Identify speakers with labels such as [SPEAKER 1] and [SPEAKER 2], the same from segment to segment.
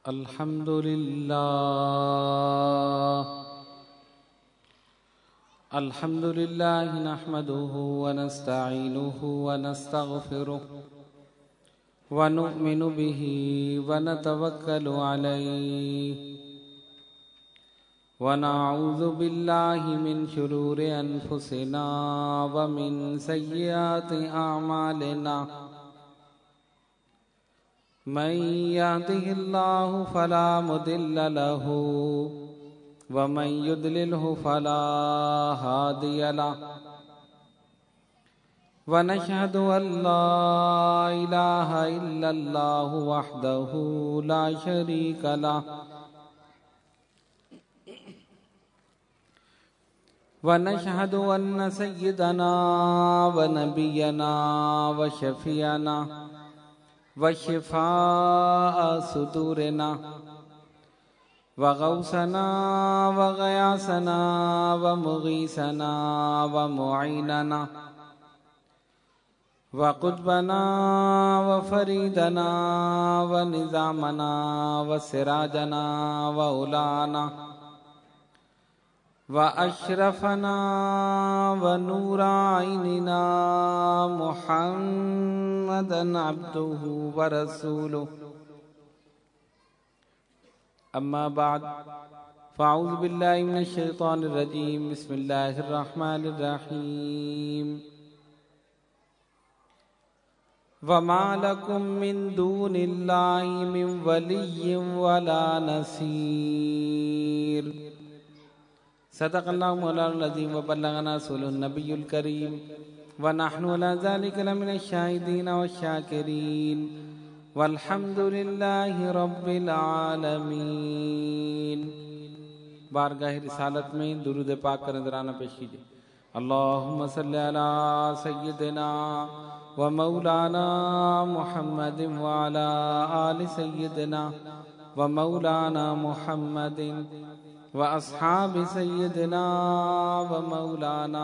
[SPEAKER 1] الحمد لله نحمده ونستعينه ونستغفره ونؤمن به ونتوكل عليه ونعوذ بالله من شرور أنفسنا ومن سيئات أعمالنا من يهده الله فلا مضل له ومن يضلله فلا هادي له ونشهد أن لا إله إلا الله وحده لا شريك له ونشهد أن سيدنا ونبينا وشفيعنا وشفاء صدورنا وغوثنا وغياثنا ومغيثنا ومعيننا وقطبنا وفريدنا ونظامنا وسراجنا وأولانا وأشرفنا ونور عيننا محمدا عبده ورسوله أما بعد فأعوذ بالله من الشيطان الرجيم بسم الله الرحمن الرحيم وما لكم من دون الله من ولي ولا نصير صدق الله مولانا العظيم وبلغنا رسوله النبي الكريم ونحن على ذلك لمن الشاهدين والشاكرين والحمد لله رب العالمین۔ بارگاہ رسالت میں درود پاک کا نذرانہ پیش کیجئے۔ اللہم صلی علی سیدنا و مولانا محمد وعلی آل سیدنا و مولانا محمد و اصحاب سیدنا و مولانا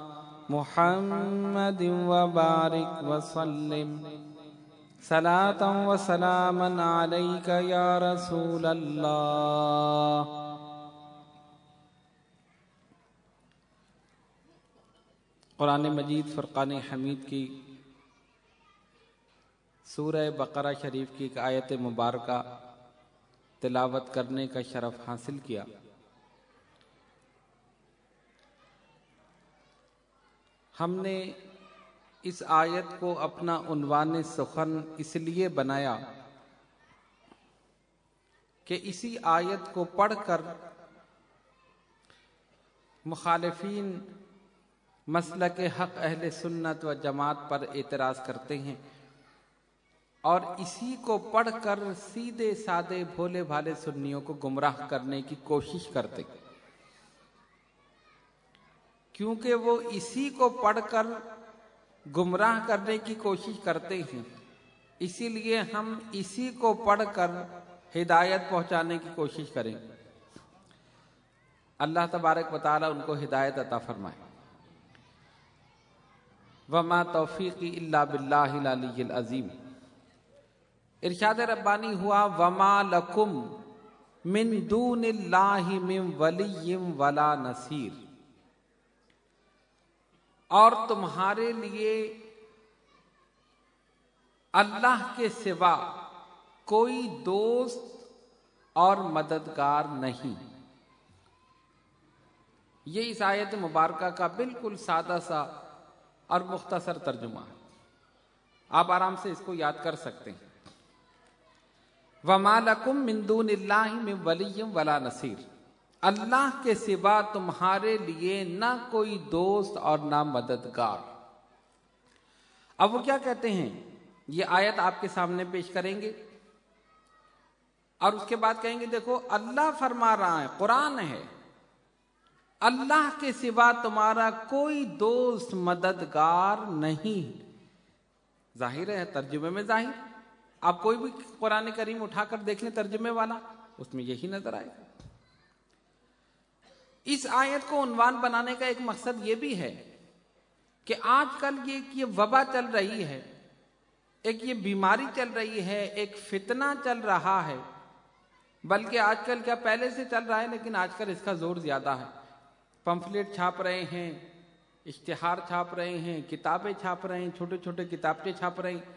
[SPEAKER 1] محمد وبارک وسلم صلاۃ و سلاما علیک یا رسول اللہ۔ قرآن مجید فرقان حمید کی سورہ بقرہ شریف کی ایک آیت مبارکہ تلاوت کرنے کا شرف حاصل کیا۔ ہم نے اس آیت کو اپنا عنوان سخن اس لیے بنایا کہ اسی آیت کو پڑھ کر مخالفین مسلک حق اہل سنت و جماعت پر اعتراض کرتے ہیں اور اسی کو پڑھ کر سیدھے سادے بھولے بھالے سنیوں کو گمراہ کرنے کی کوشش کرتے ہیں، کیونکہ وہ اسی کو پڑھ کر گمراہ کرنے کی کوشش کرتے ہیں، اسی لیے ہم اسی کو پڑھ کر ہدایت پہنچانے کی کوشش کریں۔ اللہ تبارک و تعالی ان کو ہدایت عطا فرمائے۔ وما توفیقی الا باللہ العلی العظیم۔ ارشاد ربانی ہوا وما لکم من دون اللہ من ولی ولا نصیر، اور تمہارے لیے اللہ کے سوا کوئی دوست اور مددگار نہیں۔ یہ اس آیت مبارکہ کا بالکل سادہ سا اور مختصر ترجمہ ہے، آپ آرام سے اس کو یاد کر سکتے ہیں۔ وَمَا لَكُم مِّن دُونِ اللَّهِ مِن وَلِيٍّ وَلَا نَصِيرٍ، اللہ کے سوا تمہارے لیے نہ کوئی دوست اور نہ مددگار۔ اب وہ کیا کہتے ہیں، یہ آیت آپ کے سامنے پیش کریں گے اور اس کے بعد کہیں گے دیکھو اللہ فرما رہا ہے، قرآن ہے، اللہ کے سوا تمہارا کوئی دوست مددگار نہیں۔ ظاہر ہے ترجمے میں ظاہر، آپ کوئی بھی قرآن کریم اٹھا کر دیکھ لیں ترجمے والا، اس میں یہی نظر آئے گا۔ اس آیت کو عنوان بنانے کا ایک مقصد یہ بھی ہے کہ آج کل یہ وبا چل رہی ہے، ایک یہ بیماری چل رہی ہے، ایک فتنہ چل رہا ہے، بلکہ آج کل کیا پہلے سے چل رہا ہے لیکن آج کل اس کا زور زیادہ ہے. پمفلیٹ چھاپ رہے ہیں، اشتہار چھاپ رہے ہیں، کتابیں چھاپ رہے ہیں، چھوٹے چھوٹے کتابچے چھاپ رہے ہیں.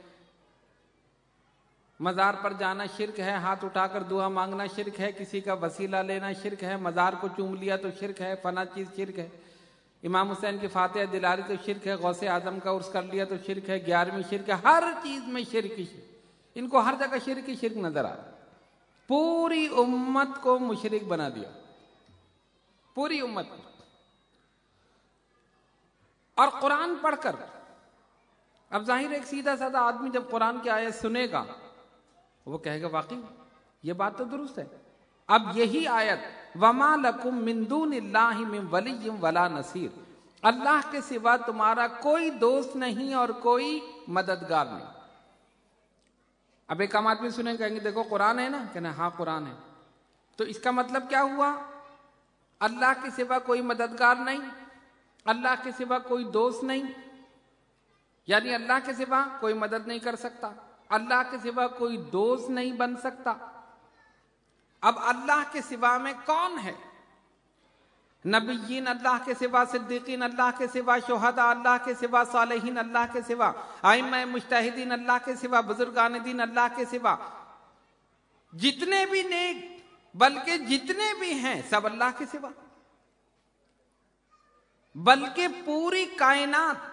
[SPEAKER 1] مزار پر جانا شرک ہے، ہاتھ اٹھا کر دعا مانگنا شرک ہے، کسی کا وسیلہ لینا شرک ہے، مزار کو چوم لیا تو شرک ہے، فلاں چیز شرک ہے، امام حسین کی فاتحہ دلا لی تو شرک ہے، غوث اعظم کا عرس کر لیا تو شرک ہے، 11ویں شرک ہے، ہر چیز میں شرک ہی شرک. ان کو ہر جگہ شرک ہی شرک نظر آ رہا. پوری امت کو مشرک بنا دیا، پوری امت کو. اور قرآن پڑھ کر اب ظاہر ایک سیدھا سادہ آدمی جب قرآن کی آیت سنے گا وہ کہے گا واقعی یہ بات تو درست ہے. اب یہی آیت وَمَا لَكُم مِّن دُونِ اللَّهِ مِن وَلِيٍّ وَلَا نَصِيرٍ، اللہ کے سوا تمہارا کوئی دوست نہیں اور کوئی مددگار نہیں. اب ایک عام آدمی سنیں کہیں گے دیکھو قرآن ہے نا، کہنا ہاں قرآن ہے، تو اس کا مطلب کیا ہوا؟ اللہ کے سوا کوئی مددگار نہیں، اللہ کے سوا کوئی دوست نہیں، یعنی اللہ کے سوا کوئی مدد نہیں کر سکتا، اللہ کے سوا کوئی دوست نہیں بن سکتا. اب اللہ کے سوا میں کون ہے؟ نبیین اللہ کے سوا، صدیقین اللہ کے سوا، شہداء اللہ کے سوا، صالحین اللہ کے سوا، ائمہ مجتہدین اللہ کے سوا، بزرگان دین اللہ کے سوا، جتنے بھی نیک بلکہ جتنے بھی ہیں سب اللہ کے سوا. بلکہ پوری کائنات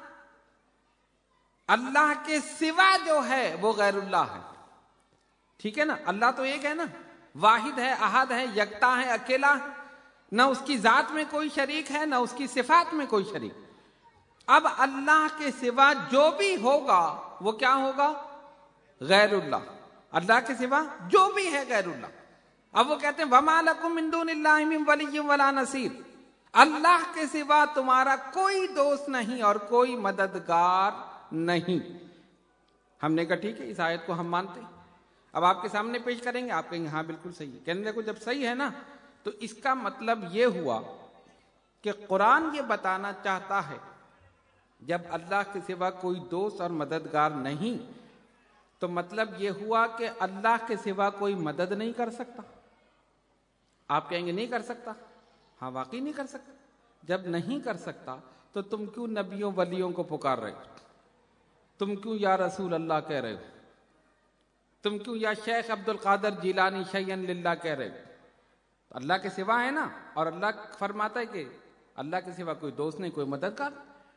[SPEAKER 1] اللہ کے سوا جو ہے وہ غیر اللہ ہے. ٹھیک ہے نا؟ اللہ تو ایک ہے نا، واحد ہے، احد ہے، یکتا ہے، اکیلا ہے، نہ اس کی ذات میں کوئی شریک ہے نہ اس کی صفات میں کوئی شریک. اب اللہ کے سوا جو بھی ہوگا وہ کیا ہوگا؟ غیر اللہ. اللہ کے سوا جو بھی ہے غیر اللہ. اب وہ کہتے ہیں وَمَا لَكُم مِّن دُونِ اللَّهِ مِن وَلِيٍّ وَلَا نَصِيرٍ، اللہ کے سوا تمہارا کوئی دوست نہیں اور کوئی مددگار نہیں. ہم نے کہا ٹھیک ہے، اس آیت کو ہم مانتے ہیں. اب آپ کے سامنے پیش کریں گے، آپ کہیں گے ہاں بالکل صحیح ہے. کہنے دیکھو جب صحیح ہے نا تو اس کا مطلب یہ ہوا کہ قرآن یہ بتانا چاہتا ہے جب اللہ کے سوا کوئی دوست اور مددگار نہیں تو مطلب یہ ہوا کہ اللہ کے سوا کوئی مدد نہیں کر سکتا. آپ کہیں گے نہیں کر سکتا، ہاں واقعی نہیں کر سکتا. جب نہیں کر سکتا تو تم کیوں نبیوں ولیوں کو پکار رہے ہو؟ تم کیوں یا رسول اللہ کہہ رہے ہو؟ تم کیوں یا شیخ عبد القادر جیلانی شیئن للہ کہہ رہے ہو؟ اللہ کے سوا ہے نا، اور اللہ فرماتا ہے کہ اللہ کے سوا کوئی دوست نہیں، کوئی مددگار.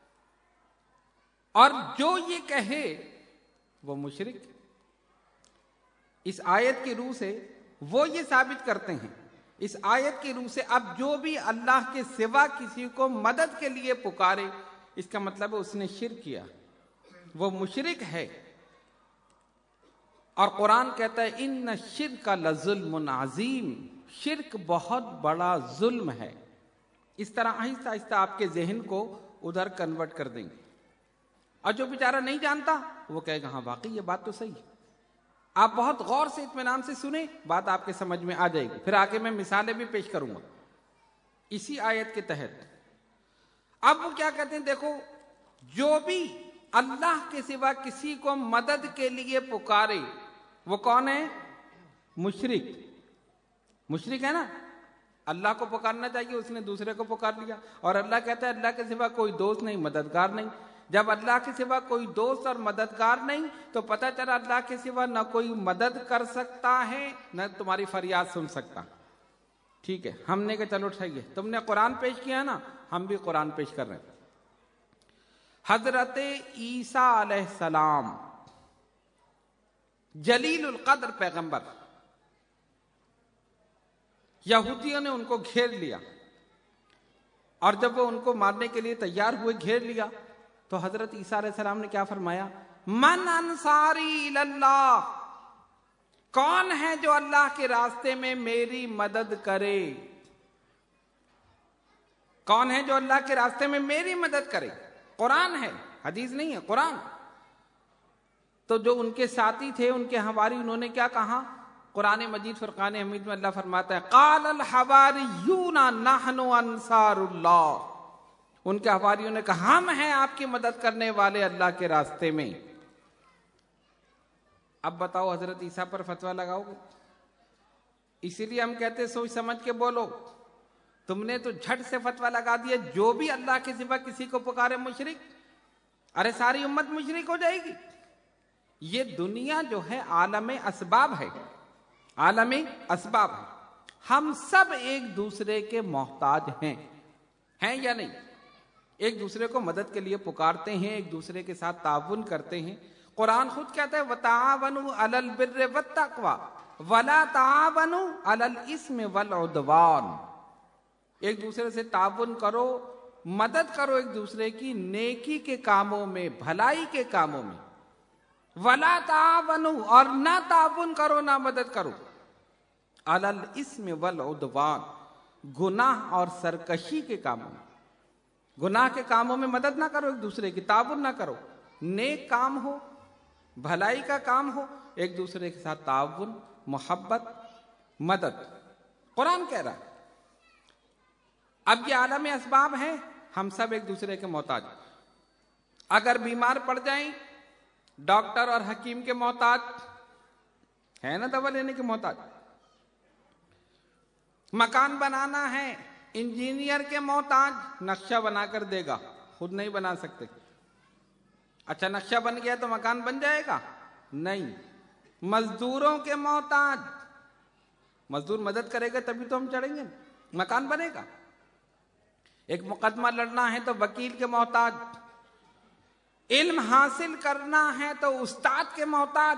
[SPEAKER 1] اور جو یہ کہے وہ مشرک. اس آیت کی روح سے وہ یہ ثابت کرتے ہیں، اس آیت کی روح سے اب جو بھی اللہ کے سوا کسی کو مدد کے لیے پکارے اس کا مطلب ہے اس نے شرک کیا، وہ مشرک ہے. اور قرآن کہتا ہے ان الشرک لظلم عظیم، شرک بہت بڑا ظلم ہے. اس طرح آہستہ آہستہ آپ کے ذہن کو ادھر کنورٹ کر دیں گے. اور جو بیچارہ نہیں جانتا وہ کہے گا ہاں واقعی یہ بات تو صحیح ہے. آپ بہت غور سے اطمینان سے سنیں، بات آپ کے سمجھ میں آ جائے گی. پھر آگے میں مثالیں بھی پیش کروں گا اسی آیت کے تحت. اب وہ کیا کہتے ہیں، دیکھو جو بھی اللہ کے سوا کسی کو مدد کے لیے پکارے وہ کون ہے؟ مشرک. مشرک ہے نا، اللہ کو پکارنا چاہیے، اس نے دوسرے کو پکار لیا. اور اللہ کہتا ہے اللہ کے سوا کوئی دوست نہیں، مددگار نہیں. جب اللہ کے سوا کوئی دوست اور مددگار نہیں تو پتہ چلا اللہ کے سوا نہ کوئی مدد کر سکتا ہے نہ تمہاری فریاد سن سکتا. ٹھیک ہے، ہم نے کہا چلو صحیح ہے، تم نے قرآن پیش کیا نا، ہم بھی قرآن پیش کر رہے ہیں. حضرت عیسیٰ علیہ السلام جلیل القدر پیغمبر، یہودیوں نے ان کو گھیر لیا اور جب وہ ان کو مارنے کے لیے تیار ہوئے، گھیر لیا، تو حضرت عیسیٰ علیہ السلام نے کیا فرمایا؟ من انصاری اللہ، کون ہے جو اللہ کے راستے میں میری مدد کرے؟ کون ہے جو اللہ کے راستے میں میری مدد کرے؟ قرآن ہے، حدیث نہیں ہے، قرآن. تو جو ان کے ساتھی تھے، ان کے حواری، انہوں نے کیا کہا؟ قرآن مجید فرقان حمید میں اللہ فرماتا ہے قال الحواریون نحن انصار اللہ. ان کے حواریوں نے کہا ہم ہیں آپ کی مدد کرنے والے اللہ کے راستے میں. اب بتاؤ حضرت عیسیٰ پر فتویٰ لگاؤ گے؟ اسی لیے ہم کہتے سوچ سمجھ کے بولو. تم نے تو جھٹ سے فتویٰ لگا دیا جو بھی اللہ کے سوا کسی کو پکارے مشرک. ارے ساری امت مشرک ہو جائے گی. یہ دنیا جو ہے عالم اسباب ہے، عالم اسباب ہے. ہم سب ایک دوسرے کے محتاج ہیں یا نہیں؟ ایک دوسرے کو مدد کے لیے پکارتے ہیں، ایک دوسرے کے ساتھ تعاون کرتے ہیں. قرآن خود کہتا ہے وَتَعَاوَنُوا عَلَى الْبِرِّ وَالتَّقْوَىٰ وَلَا تَعَاوَنُوا عَلَى الْإِثْمِ وَالْعُدْوَانِ. ایک دوسرے سے تعاون کرو، مدد کرو ایک دوسرے کی نیکی کے کاموں میں، بھلائی کے کاموں میں. وَلَا تَعَاوَنُوا، اور نہ تعاون کرو، نہ مدد کرو، عَلَى الْإِثْمِ وَالْعُدْوَانِ، گناہ اور سرکشی کے کاموں میں. گناہ کے کاموں میں مدد نہ کرو ایک دوسرے کی، تعاون نہ کرو. نیک کام ہو، بھلائی کا کام ہو، ایک دوسرے کے ساتھ تعاون، محبت، مدد. قرآن کہہ رہا ہے. اب یہ عالم اسباب ہے، ہم سب ایک دوسرے کے محتاج. اگر بیمار پڑ جائیں ڈاکٹر اور حکیم کے محتاج ہے نا، دوا لینے کے محتاج. مکان بنانا ہے انجینئر کے محتاج، نقشہ بنا کر دے گا، خود نہیں بنا سکتے. اچھا نقشہ بن گیا تو مکان بن جائے گا؟ نہیں. مزدوروں کے محتاج، مزدور مدد کرے گا تبھی تو ہم چڑھیں گے، مکان بنے گا. ایک مقدمہ لڑنا ہے تو وکیل کے محتاج. علم حاصل کرنا ہے تو استاد کے محتاج.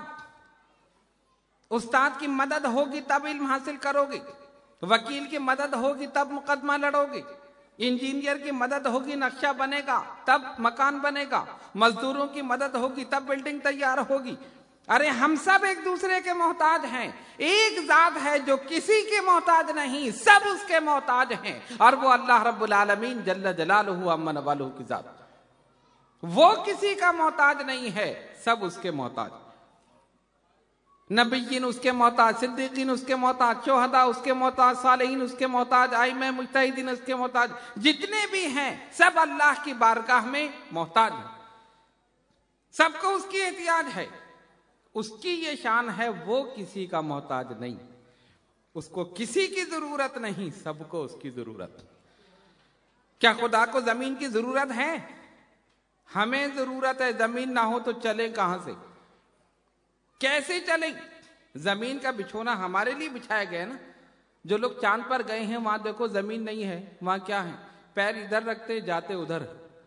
[SPEAKER 1] استاد کی مدد ہوگی تب علم حاصل کرو گے، وکیل کی مدد ہوگی تب مقدمہ لڑو گے، انجینئر کی مدد ہوگی نقشہ بنے گا تب مکان بنے گا، مزدوروں کی مدد ہوگی تب بلڈنگ تیار ہوگی. ارے ہم سب ایک دوسرے کے محتاج ہیں. ایک ذات ہے جو کسی کے محتاج نہیں، سب اس کے محتاج ہیں، اور وہ اللہ رب العالمین جل جلالہ عما نوالہ کی ذات. وہ کسی کا محتاج نہیں ہے، سب اس کے محتاج. نبیین اس کے محتاج، صدیقین اس کے محتاج، شہداء اس کے محتاج، صالحین اس کے محتاج، ائمہ مجتہدین اس کے محتاج. جتنے بھی ہیں سب اللہ کی بارگاہ میں محتاج ہیں. سب کو اس کی احتیاج ہے. اس کی یہ شان ہے وہ کسی کا محتاج نہیں، اس کو کسی کی ضرورت نہیں، سب کو اس کی ضرورت. کیا خدا کو زمین کی ضرورت ہے؟ ہمیں ضرورت ہے. زمین نہ ہو تو چلے کہاں سے؟ کیسے چلیں؟ زمین کا بچھونا ہمارے لیے بچھایا گیا ہے نا. جو لوگ چاند پر گئے ہیں وہاں دیکھو زمین نہیں ہے، وہاں کیا ہے؟ پیر ادھر رکھتے جاتے ادھر.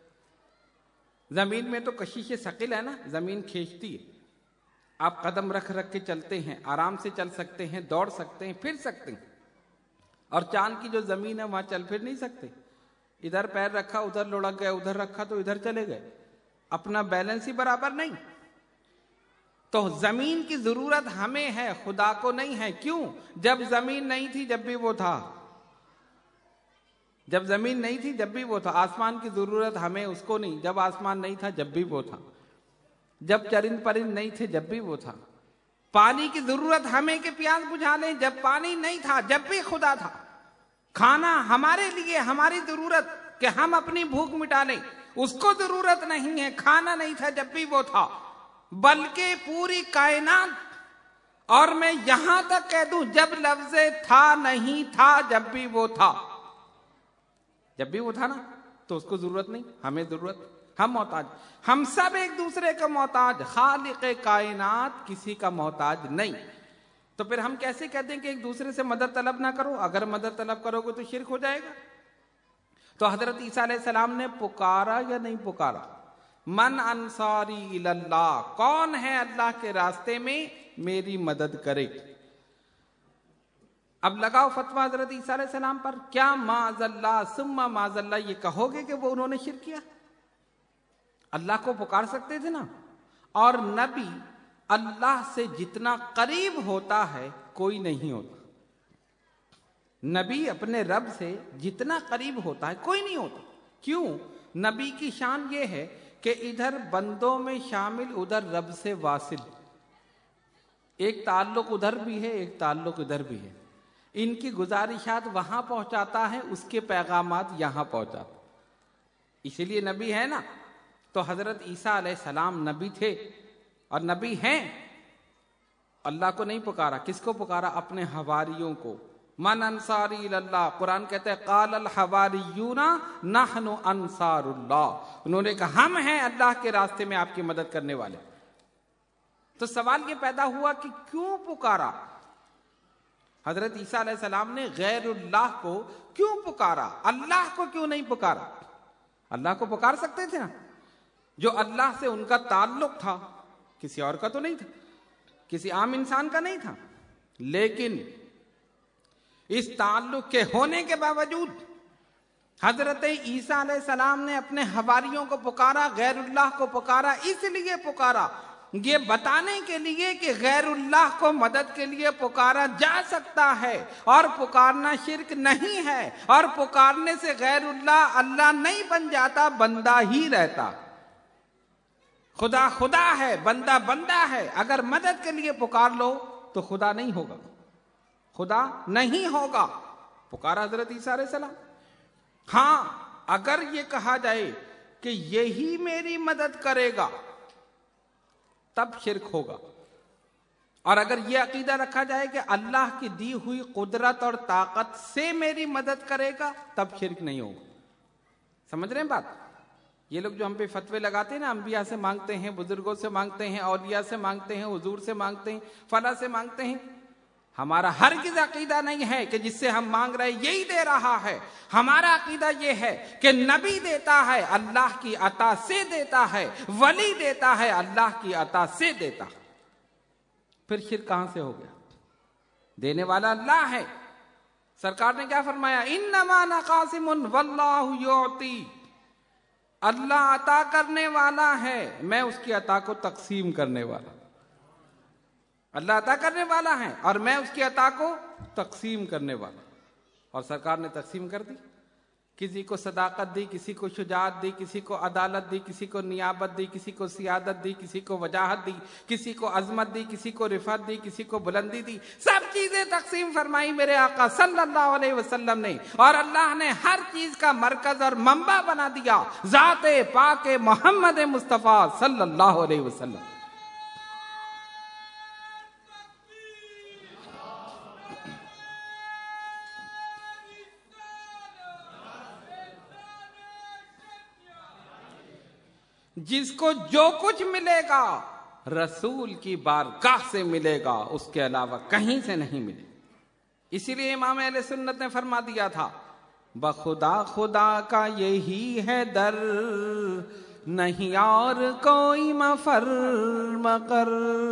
[SPEAKER 1] زمین میں تو کشش ثقل ہے نا، زمین کھینچتی ہے. آپ قدم رکھ رکھ کے چلتے ہیں، آرام سے چل سکتے ہیں، دوڑ سکتے ہیں، پھر سکتے ہیں. اور چاند کی جو زمین ہے وہاں چل پھر نہیں سکتے. ادھر پیر رکھا ادھر لڑک گئے، ادھر رکھا تو ادھر چلے گئے. اپنا بیلنس ہی برابر نہیں. تو زمین کی ضرورت ہمیں ہے، خدا کو نہیں ہے. کیوں؟ جب زمین نہیں تھی جب بھی وہ تھا. جب زمین نہیں تھی جب بھی وہ تھا. آسمان کی ضرورت ہمیں، اس کو نہیں. جب آسمان نہیں تھا جب بھی وہ تھا. جب چرند پرند نہیں تھے جب بھی وہ تھا. پانی کی ضرورت ہمیں کہ پیاس بجھا لیں، جب پانی نہیں تھا جب بھی خدا تھا. کھانا ہمارے لیے، ہماری ضرورت کہ ہم اپنی بھوک مٹا لیں، اس کو ضرورت نہیں ہے. کھانا نہیں تھا جب بھی وہ تھا. بلکہ پوری کائنات، اور میں یہاں تک کہہ دوں جب لفظ تھا نہیں تھا جب بھی وہ تھا. جب بھی وہ تھا نا تو اس کو ضرورت نہیں، ہمیں ضرورت. ہم محتاج. ہم سب ایک دوسرے کا محتاج. خالق کائنات کسی کا محتاج نہیں. تو پھر ہم کیسے کہتے ہیں کہ ایک دوسرے سے مدد طلب نہ کرو؟ اگر مدد طلب کرو گے تو شرک ہو جائے گا. تو حضرت عیسیٰ علیہ السلام نے پکارا یا نہیں پکارا؟ من انصاری الی اللہ، کون ہے اللہ کے راستے میں میری مدد کرے؟ اب لگاؤ فتویٰ حضرت عیسیٰ علیہ السلام پر. کیا معاذ اللہ ثم معاذ اللہ یہ کہو گے کہ وہ انہوں نے شرک کیا؟ اللہ کو پکار سکتے تھے نا. اور نبی اللہ سے جتنا قریب ہوتا ہے کوئی نہیں ہوتا. نبی اپنے رب سے جتنا قریب ہوتا ہے کوئی نہیں ہوتا. کیوں؟ نبی کی شان یہ ہے کہ ادھر بندوں میں شامل، ادھر رب سے واصل. ایک تعلق ادھر بھی ہے، ایک تعلق ادھر بھی ہے. ان کی گزارشات وہاں پہنچاتا ہے، اس کے پیغامات یہاں پہنچاتا. اسی لیے نبی ہے نا. تو حضرت عیسیٰ علیہ السلام نبی تھے اور نبی ہیں. اللہ کو نہیں پکارا، کس کو پکارا؟ اپنے حواریوں کو. من انصاری اللہ، قرآن کہتا ہے قال الحواریون نحن انصار اللہ، انہوں نے کہا ہم ہیں اللہ کے راستے میں آپ کی مدد کرنے والے. تو سوال یہ پیدا ہوا کہ کیوں پکارا؟ حضرت عیسیٰ علیہ السلام نے غیر اللہ کو کیوں پکارا؟ اللہ کو کیوں نہیں پکارا؟ اللہ کو پکار سکتے تھے نا، جو اللہ سے ان کا تعلق تھا، کسی اور کا تو نہیں تھا، کسی عام انسان کا نہیں تھا. لیکن اس تعلق کے ہونے کے باوجود حضرت عیسیٰ علیہ السلام نے اپنے حواریوں کو پکارا، غیر اللہ کو پکارا. اس لیے پکارا یہ بتانے کے لیے کہ غیر اللہ کو مدد کے لیے پکارا جا سکتا ہے، اور پکارنا شرک نہیں ہے، اور پکارنے سے غیر اللہ اللہ نہیں بن جاتا، بندہ ہی رہتا. خدا خدا ہے، بندہ بندہ ہے. اگر مدد کے لیے پکار لو تو خدا نہیں ہوگا، خدا نہیں ہوگا. پکارا حضرت عیسیٰ علیہ السلام. ہاں اگر یہ کہا جائے کہ یہی میری مدد کرے گا تب شرک ہوگا، اور اگر یہ عقیدہ رکھا جائے کہ اللہ کی دی ہوئی قدرت اور طاقت سے میری مدد کرے گا تب شرک نہیں ہوگا. سمجھ رہے ہیں بات؟ یہ لوگ جو ہم پہ فتوے لگاتے ہیں نا، انبیاء سے مانگتے ہیں، بزرگوں سے مانگتے ہیں، اولیاء سے مانگتے ہیں، حضور سے مانگتے ہیں، فلاں سے مانگتے ہیں، ہمارا ہرگز عقیدہ نہیں ہے کہ جس سے ہم مانگ رہے ہیں یہی دے رہا ہے. ہمارا عقیدہ یہ ہے کہ نبی دیتا ہے، اللہ کی عطا سے دیتا ہے، ولی دیتا ہے، اللہ کی عطا سے دیتا ہے. پھر شرک کہاں سے ہو گیا؟ دینے والا اللہ ہے. سرکار نے کیا فرمایا؟ انما انا قاسم واللہ یعطی، اللہ عطا کرنے والا ہے، میں اس کی عطا کو تقسیم کرنے والا. اللہ عطا کرنے والا ہے اور میں اس کی عطا کو تقسیم کرنے والا. اور سرکار نے تقسیم کر دی. کسی کو صداقت دی، کسی کو شجاعت دی، کسی کو عدالت دی، کسی کو نیابت دی، کسی کو سیادت دی، کسی کو وجاہت دی، کسی کو عظمت دی، کسی کو رفعت دی، کسی کو بلندی دی. سب چیزیں تقسیم فرمائی میرے آقا صلی اللہ علیہ وسلم نے. اور اللہ نے ہر چیز کا مرکز اور منبع بنا دیا ذات پاک محمد مصطفیٰ صلی اللہ علیہ وسلم. جس کو جو کچھ ملے گا رسول کی بارگاہ سے ملے گا، اس کے علاوہ کہیں سے نہیں ملے. اسی لیے امام اہل سنت نے فرما دیا تھا بخدا خدا کا یہی ہے در، نہیں اور کوئی مفر مقر.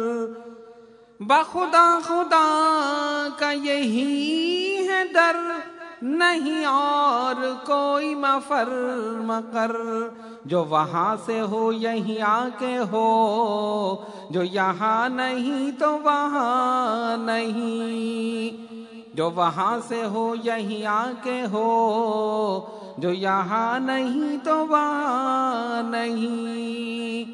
[SPEAKER 1] بخدا خدا کا یہی ہے در، نہیں اور کوئی مفر مقر. جو وہاں سے ہو یہیں آ کے ہو، جو یہاں نہیں تو وہاں نہیں. جو وہاں سے ہو یہیں آ کے ہو، جو یہاں نہیں تو وہاں نہیں.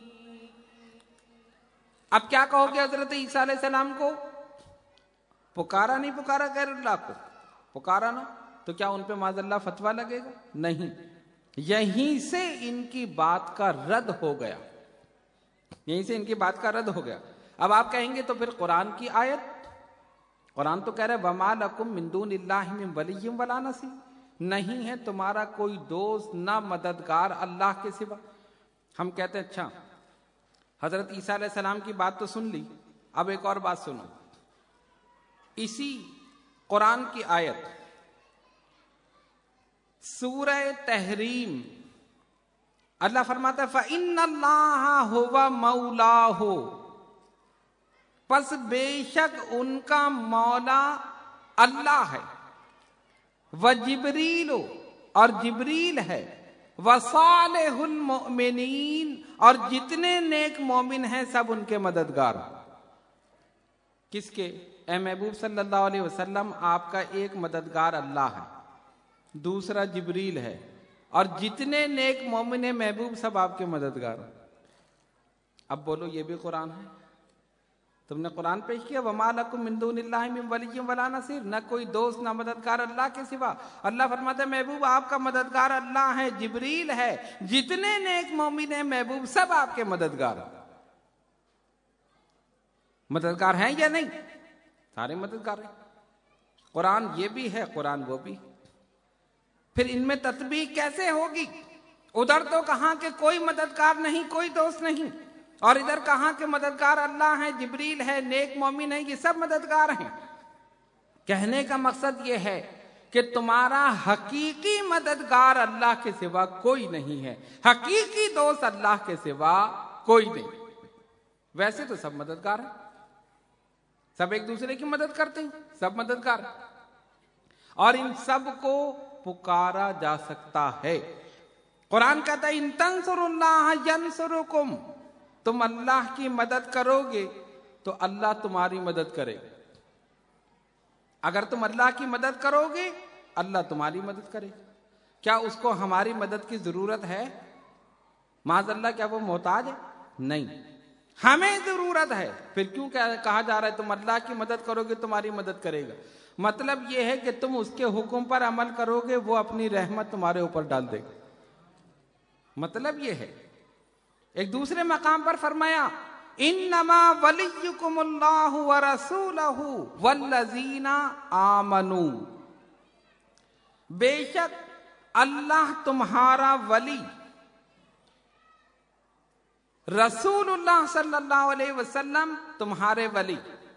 [SPEAKER 1] اب کیا کہو گے حضرت عیسیٰ علیہ السلام کو؟ پکارا نہیں پکارا غیر اللہ کو؟ پکارا نا، تو کیا ان پہ معاذ اللہ فتویٰ لگے گا؟ نہیں. یہیں سے ان کی بات کا رد ہو گیا، یہیں سے ان کی بات کا رد ہو گیا. اب آپ کہیں گے تو پھر قرآن کی آیت، قرآن تو کہہ رہا ہے وَمَا لَكُم مِّن دُونِ اللَّهِ مِن وَلِيٍّ وَلَا نَصِيرٍ، نہیں ہے تمہارا کوئی دوست نہ مددگار اللہ کے سوا. ہم کہتے ہیں اچھا حضرت عیسیٰ علیہ السلام کی بات تو سن لی، اب ایک اور بات سنو. اسی قرآن کی آیت سورہ تحریم اللہ فرماتا ہے فَإِنَّ اللَّهَ هُوَ مَوْلَاهُ، پس بے شک ان کا مولا اللہ ہے. وَجِبْرِيلُ، اور جبریل ہے. وَصَالِحُ الْمُؤْمِنِينَ، اور جتنے نیک مومن ہیں سب ان کے مددگار. کس کے؟ اے محبوب صلی اللہ علیہ وسلم آپ کا ایک مددگار اللہ ہے، دوسرا جبریل ہے، اور جتنے نیک مومن ہیں محبوب سب آپ کے مددگار ہیں. اب بولو یہ بھی قرآن ہے؟ تم نے قرآن پیش کیا وَمَا لَكُم مِّن دُونِ اللَّهِ مِن وَلِيٍّ وَلَا نَصِيرٍ، نہ کوئی دوست نہ مددگار اللہ کے سوا. اللہ فرماتا ہے محبوب آپ کا مددگار اللہ ہے، جبریل ہے، جتنے نیک مومن ہیں محبوب سب آپ کے مددگار ہیں. مددگار ہیں یا نہیں؟ سارے مددگار ہیں. قرآن یہ بھی ہے، قرآن وہ بھی. پھر ان میں تطبیق کیسے ہوگی؟ ادھر تو کہاں کہ کوئی مددگار نہیں، کوئی دوست نہیں، اور ادھر کہاں کہ مددگار اللہ ہے، جبریل ہے، نیک مومن ہے، یہ سب مددگار ہیں. کہنے کا مقصد یہ ہے کہ تمہارا حقیقی مددگار اللہ کے سوا کوئی نہیں ہے، حقیقی دوست اللہ کے سوا کوئی نہیں. ویسے تو سب مددگار ہیں، سب ایک دوسرے کی مدد کرتے ہیں، سب مددگار ہیں، اور ان سب کو پکارا جا سکتا ہے. قرآن کہتا ہے ان تنصروا اللہ ینصرکم، تم اللہ کی مدد کرو گے تو اللہ تمہاری مدد کرے گا. اگر تم اللہ کی مدد کرو گے اللہ تمہاری مدد کرے گا. کیا اس کو ہماری مدد کی ضرورت ہے؟ معاذ اللہ کیا وہ محتاج ہے؟ نہیں، ہمیں ضرورت ہے. پھر کیوں کہا جا رہا ہے تم اللہ کی مدد کرو گے تمہاری مدد کرے گا؟ مطلب یہ ہے کہ تم اس کے حکم پر عمل کرو گے، وہ اپنی رحمت تمہارے اوپر ڈال دے گا. مطلب یہ ہے. ایک دوسرے مقام پر فرمایا انما ولیکم اللہ ورسولہ والذین آمنوا، بے شک اللہ تمہارا ولی، رسول اللہ صلی اللہ علیہ وسلم تمہارے ولی،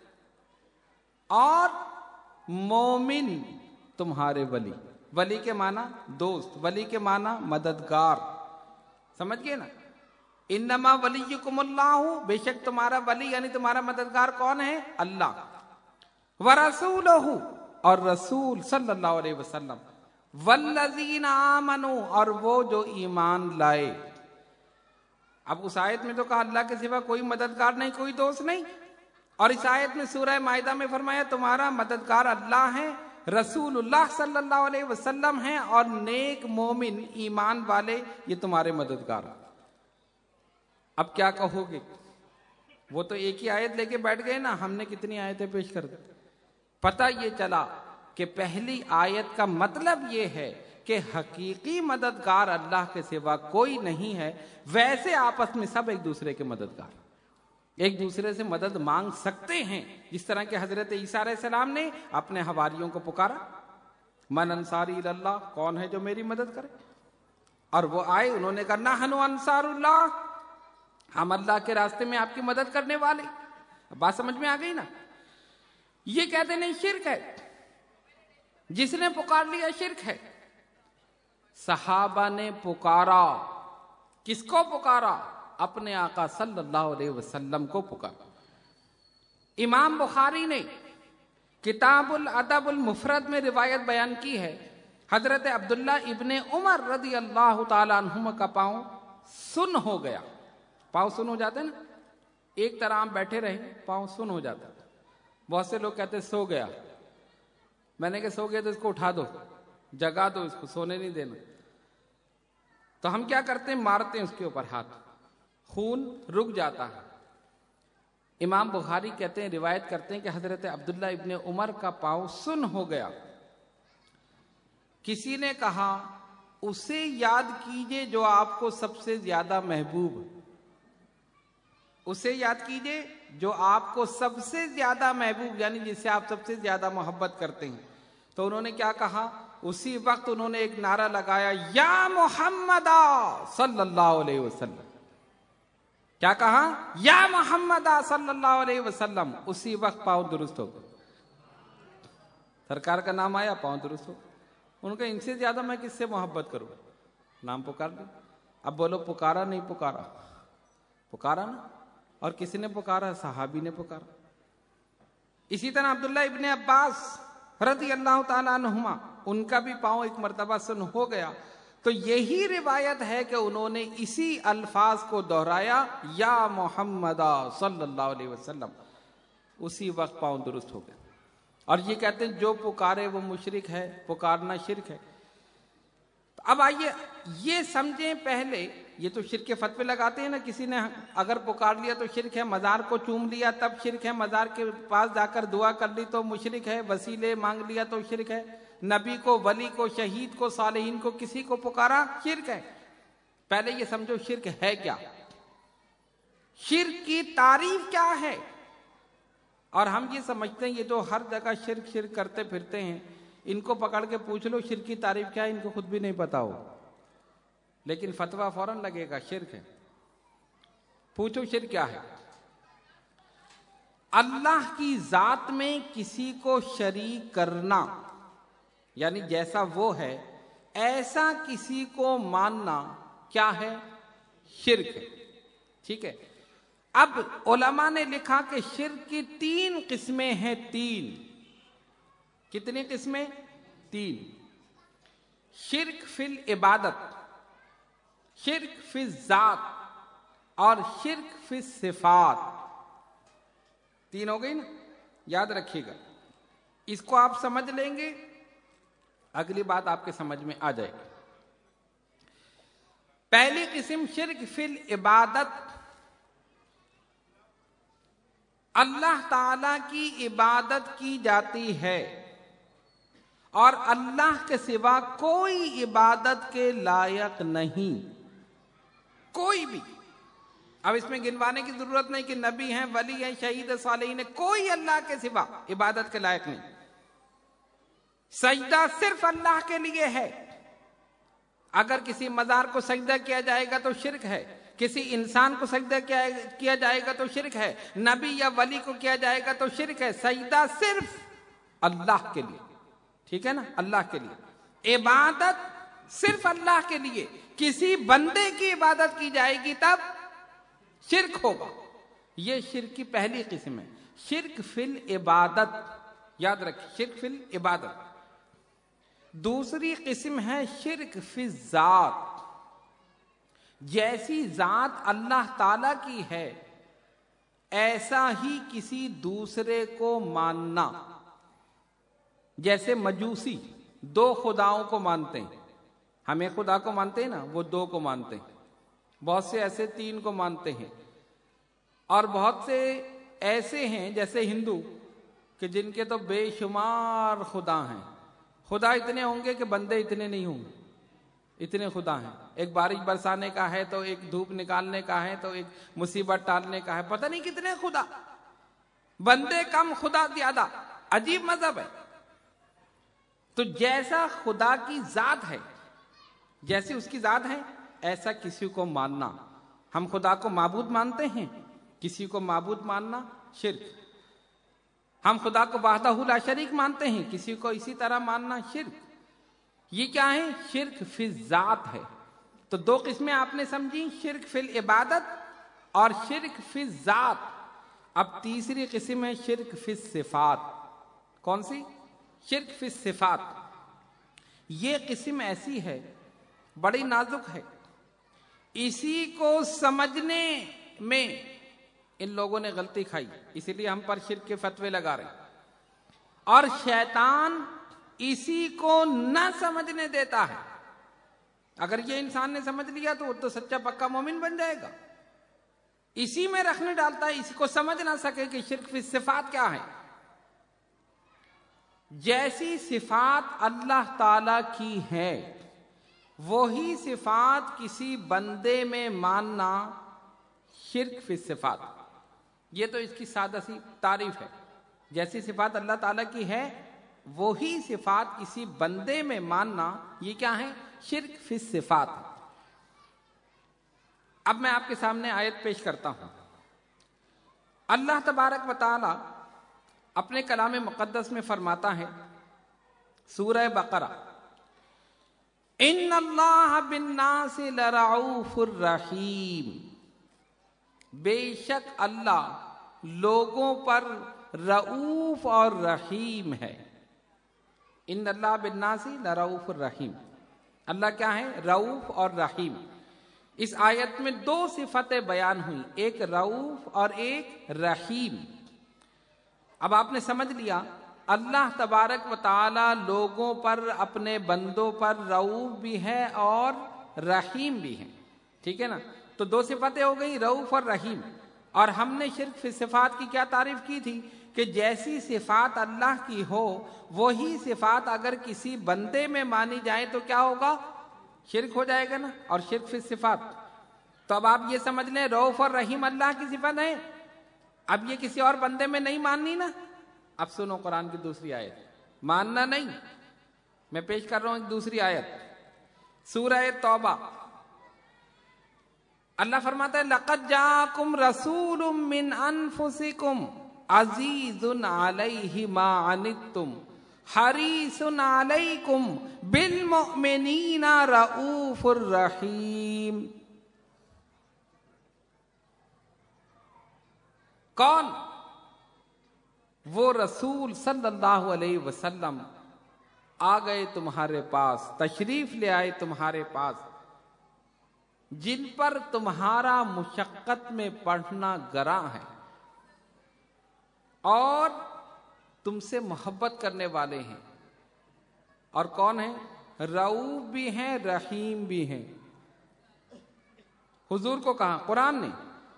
[SPEAKER 1] اور مومن تمہارے ولی. ولی کے معنی دوست، ولی کے معنی مددگار. سمجھ گئے نا؟ انما ولیکم اللہ، بے شک تمہارا ولی یعنی تمہارا مددگار کون ہے؟ اللہ. ورسولہ، اور رسول صلی اللہ علیہ وسلم. والذین آمنوا، اور وہ جو ایمان لائے. اب اس آیت میں تو کہا اللہ کے سوا کوئی مددگار نہیں، کوئی دوست نہیں، اور اس آیت میں سورہ مائدہ میں فرمایا تمہارا مددگار اللہ ہے، رسول اللہ صلی اللہ علیہ وسلم ہیں، اور نیک مومن ایمان والے یہ تمہارے مددگار. اب کیا کہو گے؟ وہ تو ایک ہی آیت لے کے بیٹھ گئے نا، ہم نے کتنی آیتیں پیش کر دی. پتہ یہ چلا کہ پہلی آیت کا مطلب یہ ہے کہ حقیقی مددگار اللہ کے سوا کوئی نہیں ہے. ویسے آپس میں سب ایک دوسرے کے مددگار، ایک دوسرے سے مدد مانگ سکتے ہیں. جس طرح کہ حضرت عیسیٰ علیہ السلام نے اپنے حواریوں کو پکارا، من انصاری اللہ، کون ہے جو میری مدد کرے؟ اور وہ آئے، انہوں نے کہا نحن انصار اللہ، ہم اللہ کے راستے میں آپ کی مدد کرنے والے. بات سمجھ میں آ گئی نا؟ یہ کہتے نہیں شرک ہے، جس نے پکار لیا شرک ہے. صحابہ نے پکارا، کس کو پکارا؟ اپنے آقا صلی اللہ علیہ وسلم کو پکارا. امام بخاری نے کتاب الادب المفرد میں روایت بیان کی ہے، حضرت عبداللہ ابن عمر رضی اللہ تعالی عنہما کا پاؤں سن ہو گیا. پاؤں سن ہو جاتے نا، ایک طرح ہم بیٹھے رہے پاؤں سن ہو جاتا. بہت سے لوگ کہتے سو گیا. میں نے کہا سو گیا تو اس کو اٹھا دو، جگا دو، اس کو سونے نہیں دینا. تو ہم کیا کرتے ہیں؟ مارتے ہیں اس کے اوپر ہاتھ، خون رک جاتا ہے. امام بخاری کہتے ہیں، روایت کرتے ہیں کہ حضرت عبداللہ ابن عمر کا پاؤں سن ہو گیا. کسی نے کہا اسے یاد کیجئے جو آپ کو سب سے زیادہ محبوب، اسے یاد کیجئے جو آپ کو سب سے زیادہ محبوب، یعنی جس سے آپ سب سے زیادہ محبت کرتے ہیں. تو انہوں نے کیا کہا؟ اسی وقت انہوں نے ایک نعرہ لگایا، یا محمد صلی اللہ علیہ وسلم. کیا کہا؟ یا محمد صلی اللہ علیہ وسلم. اسی وقت پاؤں درست ہو گئے، سرکار کا نام آیا، پاؤں درست ہو. ان کا ان سے زیادہ میں کس سے محبت کروں؟ نام پکار لیا. اب بولو پکارا نہیں پکارا؟ پکارا نا. اور کسی نے پکارا؟ صحابی نے پکارا. اسی طرح عبداللہ ابن عباس رضی اللہ تعالی عنہما، ان کا بھی پاؤں ایک مرتبہ سن ہو گیا. تو یہی روایت ہے کہ انہوں نے اسی الفاظ کو دہرایا، یا محمد صلی اللہ علیہ وسلم. اسی وقت پاؤں درست ہو گئے. اور یہ کہتے ہیں جو پکارے وہ مشرک ہے، پکارنا شرک ہے. اب آئیے یہ سمجھیں پہلے، یہ تو شرک کے فتوے لگاتے ہیں نا، کسی نے اگر پکار لیا تو شرک ہے، مزار کو چوم لیا تب شرک ہے، مزار کے پاس جا کر دعا کر لی تو مشرک ہے، وسیلے مانگ لیا تو شرک ہے، نبی کو، ولی کو، شہید کو، صالحین کو، کسی کو پکارا شرک ہے. پہلے یہ سمجھو شرک ہے کیا، شرک کی تعریف کیا ہے. اور ہم یہ سمجھتے ہیں یہ جو ہر جگہ شرک شرک کرتے پھرتے ہیں، ان کو پکڑ کے پوچھ لو شرک کی تعریف کیا ہے، ان کو خود بھی نہیں پتا ہو، لیکن فتویٰ فوراً لگے گا شرک ہے۔ پوچھو شرک کیا ہے؟ اللہ کی ذات میں کسی کو شریک کرنا، یعنی جیسا وہ ہے ایسا کسی کو ماننا کیا ہے؟ شرک ہے۔ ٹھیک ہے، اب علماء نے لکھا کہ شرک کی 3 قسمیں ہیں۔ 3 کتنی قسمیں؟ 3۔ شرک فی العبادت، شرک فی الذات، اور شرک فی الصفات۔ 3 ہو گئی نا؟ یاد رکھیے گا، اس کو آپ سمجھ لیں گے، اگلی بات آپ کے سمجھ میں آ جائے گی۔ پہلی قسم شرک فی العبادت، اللہ تعالی کی عبادت کی جاتی ہے اور اللہ کے سوا کوئی عبادت کے لائق نہیں، کوئی بھی۔ اب اس میں گنوانے کی ضرورت نہیں کہ نبی ہیں، ولی ہیں، شہید صالحین ہیں، کوئی اللہ کے سوا عبادت کے لائق نہیں۔ سجدہ صرف اللہ کے لیے ہے۔ اگر کسی مزار کو سجدہ کیا جائے گا تو شرک ہے، کسی انسان کو سجدہ کیا جائے گا تو شرک ہے، نبی یا ولی کو کیا جائے گا تو شرک ہے۔ سجدہ صرف اللہ کے لیے، ٹھیک ہے نا؟ اللہ کے لیے عبادت صرف اللہ کے لیے۔ کسی بندے کی عبادت کی جائے گی تب شرک ہوگا۔ یہ شرک کی پہلی قسم ہے، شرک فی العبادت۔ یاد رکھیں، شرک فی العبادت۔ دوسری قسم ہے شرک فی الذات، جیسی ذات اللہ تعالی کی ہے ایسا ہی کسی دوسرے کو ماننا۔ جیسے مجوسی 2 خداؤں کو مانتے ہیں، ہم ایک خدا کو مانتے ہیں نا، وہ 2 کو مانتے ہیں۔ بہت سے ایسے 3 کو مانتے ہیں، اور بہت سے ایسے ہیں جیسے ہندو کہ جن کے تو بے شمار خدا ہیں۔ خدا اتنے ہوں گے کہ بندے اتنے نہیں ہوں گے، اتنے خدا ہیں۔ ایک بارش برسانے کا ہے تو ایک دھوپ نکالنے کا ہے تو ایک مصیبت ٹالنے کا ہے، پتہ نہیں کتنے خدا، بندے کم خدا زیادہ۔ عجیب مذہب ہے۔ تو جیسا خدا کی ذات ہے، جیسی اس کی ذات ہے ایسا کسی کو ماننا۔ ہم خدا کو معبود مانتے ہیں، کسی کو معبود ماننا شرک۔ ہم خدا کو وحدہ لا شریک مانتے ہیں، کسی کو اسی طرح ماننا شرک۔ یہ کیا ہے؟ شرک فی الذات ہے۔ تو 2 قسمیں آپ نے سمجھی، شرک فی العبادت اور شرک فی الذات۔ اب تیسری قسم ہے شرک فی الصفات۔ کون سی؟ شرک فی الصفات۔ یہ قسم ایسی ہے، بڑی نازک ہے، اسی کو سمجھنے میں ان لوگوں نے غلطی کھائی، اسی لیے ہم پر شرک کے فتوے لگا رہے ہیں۔ اور شیطان اسی کو نہ سمجھنے دیتا ہے۔ اگر یہ انسان نے سمجھ لیا تو وہ تو سچا پکا مومن بن جائے گا، اسی میں رکھنے ڈالتا ہے، اسی کو سمجھ نہ سکے کہ شرک فی صفات کیا ہے۔ جیسی صفات اللہ تعالی کی ہے وہی صفات کسی بندے میں ماننا شرک فی صفات۔ یہ تو اس کی سادہ سی تعریف ہے۔ جیسی صفات اللہ تعالیٰ کی ہے وہی صفات کسی بندے میں ماننا، یہ کیا ہے؟ شرک فی صفات۔ اب میں آپ کے سامنے آیت پیش کرتا ہوں۔ اللہ تبارک و تعالی اپنے کلام مقدس میں فرماتا ہے، سورہ بقرہ، ان اللہ بالناس لرعوف الرحیم، بے شک اللہ لوگوں پر رؤوف اور رحیم ہے۔ ان اللہ بالناس لرعوف الرحیم، اللہ کیا ہے؟ رؤوف اور رحیم۔ اس آیت میں 2 صفتیں بیان ہوئی، ایک رؤوف اور ایک رحیم۔ اب آپ نے سمجھ لیا، اللہ تبارک و تعالی لوگوں پر، اپنے بندوں پر رؤوف بھی ہے اور رحیم بھی ہے، ٹھیک ہے نا؟ تو 2 صفتیں ہو گئی، رؤوف اور رحیم۔ اور ہم نے شرک فی صفات کی کیا تعریف کی تھی کہ جیسی صفات اللہ کی ہو وہی صفات اگر کسی بندے میں مانی جائے تو کیا ہوگا؟ شرک ہو جائے گا نا، اور شرک فی صفات۔ تو اب آپ یہ سمجھ لیں رؤوف اور رحیم اللہ کی صفت ہے، اب یہ کسی اور بندے میں نہیں ماننی نا. اب سنو قرآن کی دوسری آیت. ماننا نہیں، میں پیش کر رہا ہوں ایک دوسری آیت، سورہ توبہ. اللہ فرماتا ہے لقد جاءکم رسول من انفسکم عزیز علیہ ما عنتم حریص علیکم بالمؤمنین رؤوف الرحیم. کون؟ وہ رسول صلی اللہ علیہ وسلم آ گئے تمہارے پاس، تشریف لے آئے تمہارے پاس، جن پر تمہارا مشقت میں پڑھنا گراں ہے اور تم سے محبت کرنے والے ہیں. اور کون ہیں؟ رؤوف بھی ہیں، رحیم بھی ہیں. حضور کو کہا قرآن نے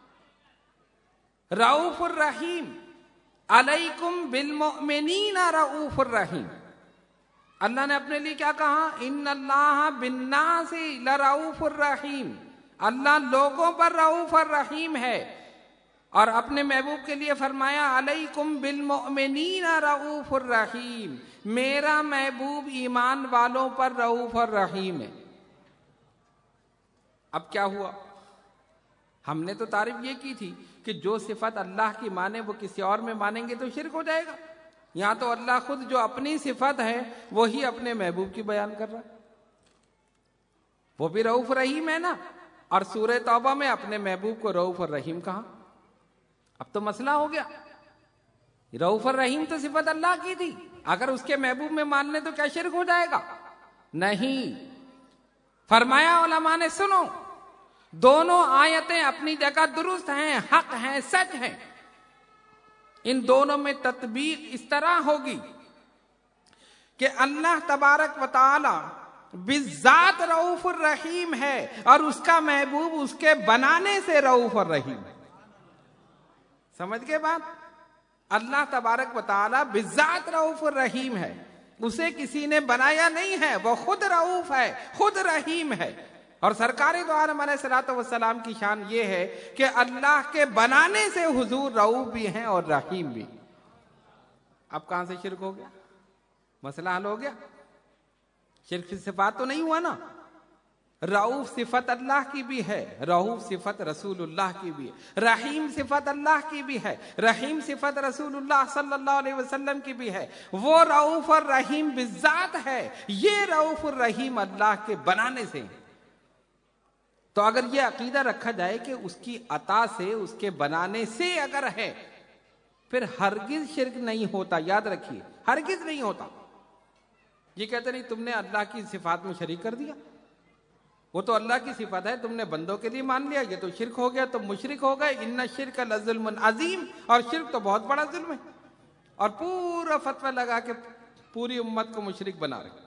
[SPEAKER 1] رؤوف الرحیم، علیکم بالمؤمنین رؤوف الرحیم. اللہ نے اپنے لیے کیا کہا؟ ان اللہ بالناس لرؤوف الرحیم. اللہ لوگوں پر رؤوف الرحیم ہے. اور اپنے محبوب کے لیے فرمایا علیکم بالمؤمنین رؤوف الرحیم. میرا محبوب ایمان والوں پر رؤوف الرحیم ہے. اب کیا ہوا؟ ہم نے تو تعریف یہ کی تھی کہ جو صفت اللہ کی مانے وہ کسی اور میں مانیں گے تو شرک ہو جائے گا. یہاں تو اللہ خود جو اپنی صفت ہے وہی اپنے محبوب کی بیان کر رہا ہے. وہ بھی رؤوف رحیم ہے نا. اور سورہ توبہ میں اپنے محبوب کو رؤوف الرحیم کہا. اب تو مسئلہ ہو گیا. رؤوف الرحیم تو صفت اللہ کی تھی، اگر اس کے محبوب میں مان لیں تو کیا شرک ہو جائے گا؟ نہیں. فرمایا علماء نے سنو، دونوں آیتیں اپنی جگہ درست ہیں، حق ہیں، سچ ہیں. ان دونوں میں تطبیق اس طرح ہوگی کہ اللہ تبارک و تعالی بالذات رؤوف الرحیم ہے اور اس کا محبوب اس کے بنانے سے رؤوف الرحیم ہے. سمجھ گئے بات؟ اللہ تبارک و تعالی بالذات رؤوف الرحیم ہے، اسے کسی نے بنایا نہیں ہے، وہ خود رؤوف ہے، خود رحیم ہے. اور سرکار دو عالم علیہ الصلوۃ والسلام کی شان یہ ہے کہ اللہ کے بنانے سے حضور رؤوف بھی ہیں اور رحیم بھی. اب کہاں سے شرک ہو گیا؟ مسئلہ حل ہو گیا. شرک کی صفات تو نہیں ہوا نا. رؤوف صفت اللہ کی بھی ہے، رؤوف صفت رسول اللہ کی بھی ہے، رحیم صفت اللہ کی بھی ہے، رحیم صفت رسول اللہ صلی اللہ علیہ وسلم کی بھی ہے. وہ رؤوف الرحیم بالذات ہے، یہ رؤوف الرحیم اللہ کے بنانے سے. تو اگر یہ عقیدہ رکھا جائے کہ اس کی عطا سے، اس کے بنانے سے اگر ہے، پھر ہرگز شرک نہیں ہوتا. یاد رکھیے، ہرگز نہیں ہوتا. یہ کہتے نہیں تم نے اللہ کی صفات میں شریک کر دیا، وہ تو اللہ کی صفت ہے، تم نے بندوں کے لیے مان لیا، یہ تو شرک ہو گیا، تم مشرک ہو گئے. ان الشرک لظلم عظیم. اور شرک تو بہت بڑا ظلم ہے. اور پورا فتویٰ لگا کے پوری امت کو مشرک بنا رہے.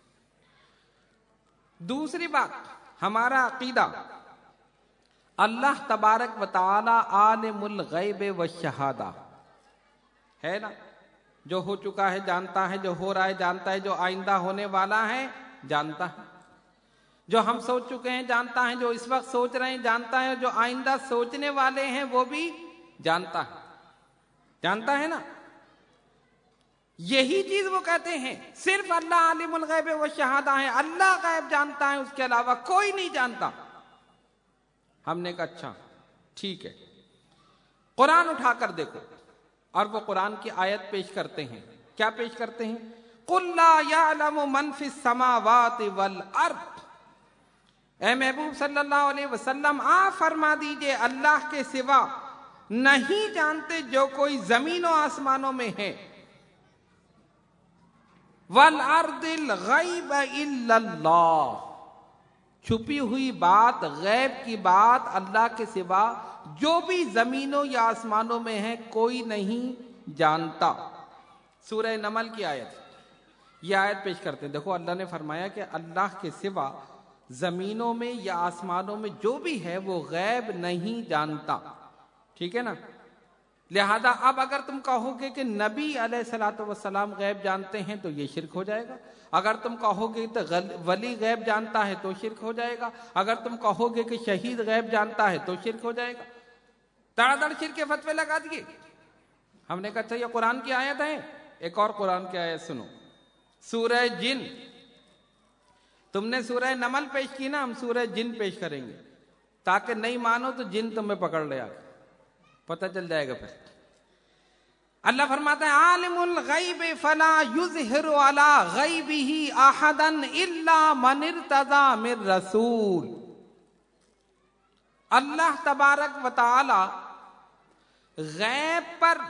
[SPEAKER 1] دوسری بات، ہمارا عقیدہ اللہ تبارک و تعالی عالم الغیب والشہادہ ہے نا. جو ہو چکا ہے جانتا ہے، جو ہو رہا ہے جانتا ہے، جو آئندہ ہونے والا ہے جانتا ہے، جو ہم سوچ چکے ہیں جانتا ہے، جو اس وقت سوچ رہے ہیں جانتا ہے، جو آئندہ سوچنے والے ہیں وہ بھی جانتا ہے. جانتا ہے نا. یہی چیز وہ کہتے ہیں صرف اللہ عالم الغیب والشہادہ ہے، اللہ غیب جانتا ہے، اس کے علاوہ کوئی نہیں جانتا. ہم نے کہا اچھا ٹھیک ہے، قرآن اٹھا کر دیکھو. اور وہ قرآن کی آیت پیش کرتے ہیں. کیا پیش کرتے ہیں؟ قُلْ لَا يَعْلَمُ مَنْ فِي السَّمَاوَاتِ وَالْأَرْضِ. اے محبوب صلی اللہ علیہ وسلم آپ فرما دیجئے اللہ کے سوا نہیں جانتے جو کوئی زمین و آسمانوں میں ہے. وَالْأَرْضِ الْغَيْبَ إِلَّا اللَّهُ. چھپی ہوئی بات، غیب کی بات اللہ کے سوا جو بھی زمینوں یا آسمانوں میں ہے کوئی نہیں جانتا. سورہ نمل کی آیت، یہ آیت پیش کرتے ہیں. دیکھو اللہ نے فرمایا کہ اللہ کے سوا زمینوں میں یا آسمانوں میں جو بھی ہے وہ غیب نہیں جانتا. ٹھیک ہے نا. لہذا اب اگر تم کہو گے کہ نبی علیہ الصلوۃ والسلام غیب جانتے ہیں تو یہ شرک ہو جائے گا. اگر تم کہو گے تو ولی غیب جانتا ہے تو شرک ہو جائے گا. اگر تم کہو گے کہ شہید غیب جانتا ہے تو شرک ہو جائے گا. دڑ دڑ شرک کے فتوے لگا دیے. ہم نے کہا اچھا یہ قرآن کی آیت ہے. ایک اور قرآن کی آیت سنو, سورہ جن. تم نے سورہ نمل پیش کی نا, ہم سورہ جن پیش کریں گے, تاکہ نہیں مانو تو جن تمہیں پکڑ لے, آگے پتہ چل جائے گا. پھر اللہ فرماتا ہے عالم الغیب فلا یظہر علی غیبہ احدا الا من ارتضی من رسول. اللہ تبارک و تعالی غیب پر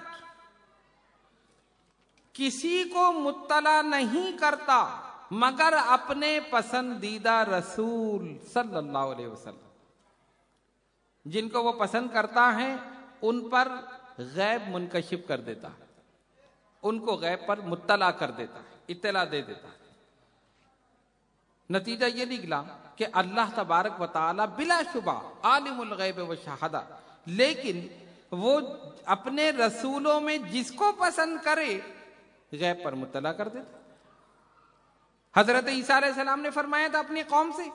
[SPEAKER 1] کسی کو مطلع نہیں کرتا مگر اپنے پسندیدہ رسول صلی اللہ علیہ وسلم. جن کو وہ پسند کرتا ہے ان پر غیب منکشف کر دیتا ہے, ان کو غیب پر مطلع کر دیتا ہے, اطلاع دے دیتا ہے. نتیجہ یہ نکلا کہ اللہ تبارک و تعالی بلا شبہ عالم الغیب والشہادہ, لیکن وہ اپنے رسولوں میں جس کو پسند کرے غیب پر مطلع کر دیتا. حضرت عیسیٰ علیہ السلام نے فرمایا تھا اپنی قوم سے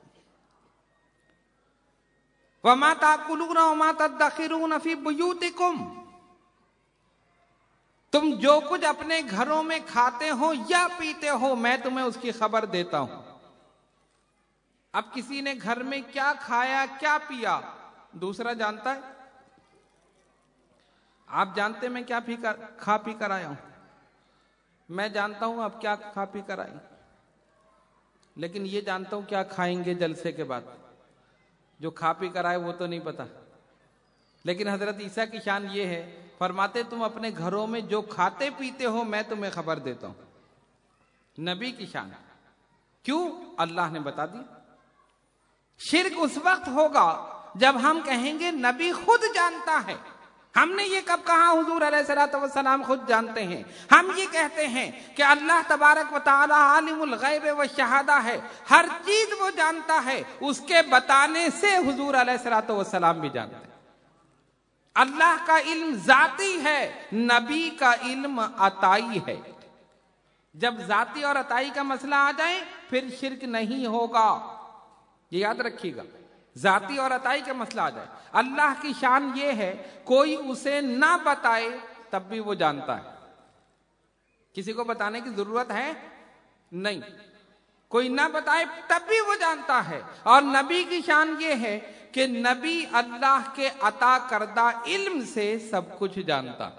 [SPEAKER 1] وَمَا تَأْكُلُونَ وَمَا تَدَّخِرُونَ فِي بُيُوتِكُمْ, تم جو کچھ اپنے گھروں میں کھاتے ہو یا پیتے ہو میں تمہیں اس کی خبر دیتا ہوں. اب کسی نے گھر میں کیا کھایا کیا پیا دوسرا جانتا ہے؟ آپ جانتے میں کیا کھا پی کر آیا ہوں, میں جانتا ہوں آپ کیا کھا پی کر آئے, لیکن یہ جانتا ہوں کیا کھائیں گے جلسے کے بعد. جو کھا پی کر آئے وہ تو نہیں پتا. لیکن حضرت عیسیٰ کی شان یہ ہے, فرماتے تم اپنے گھروں میں جو کھاتے پیتے ہو میں تمہیں خبر دیتا ہوں. نبی کی شان کیوں؟ اللہ نے بتا دی. شرک اس وقت ہوگا جب ہم کہیں گے نبی خود جانتا ہے. ہم نے یہ کب کہا؟ حضور علیہ الصلوۃ والسلام خود جانتے ہیں. ہم یہ کہتے ہیں کہ اللہ تبارک و تعالی عالم الغیب والشہادہ ہے, ہر چیز وہ جانتا ہے, اس کے بتانے سے حضور علیہ الصلوۃ والسلام بھی جانتے ہیں. اللہ کا علم ذاتی ہے, نبی کا علم عطائی ہے. جب ذاتی اور عطائی کا مسئلہ آ جائے پھر شرک نہیں ہوگا, یہ یاد رکھیے گا. ذاتی اور عطائی کا مسئلہ آ جائے, اللہ کی شان یہ ہے کوئی اسے نہ بتائے تب بھی وہ جانتا ہے. کسی کو بتانے کی ضرورت ہے نہیں, کوئی نہ بتائے تب بھی وہ جانتا ہے. اور نبی کی شان یہ ہے کہ نبی اللہ کے عطا کردہ علم سے سب کچھ جانتا.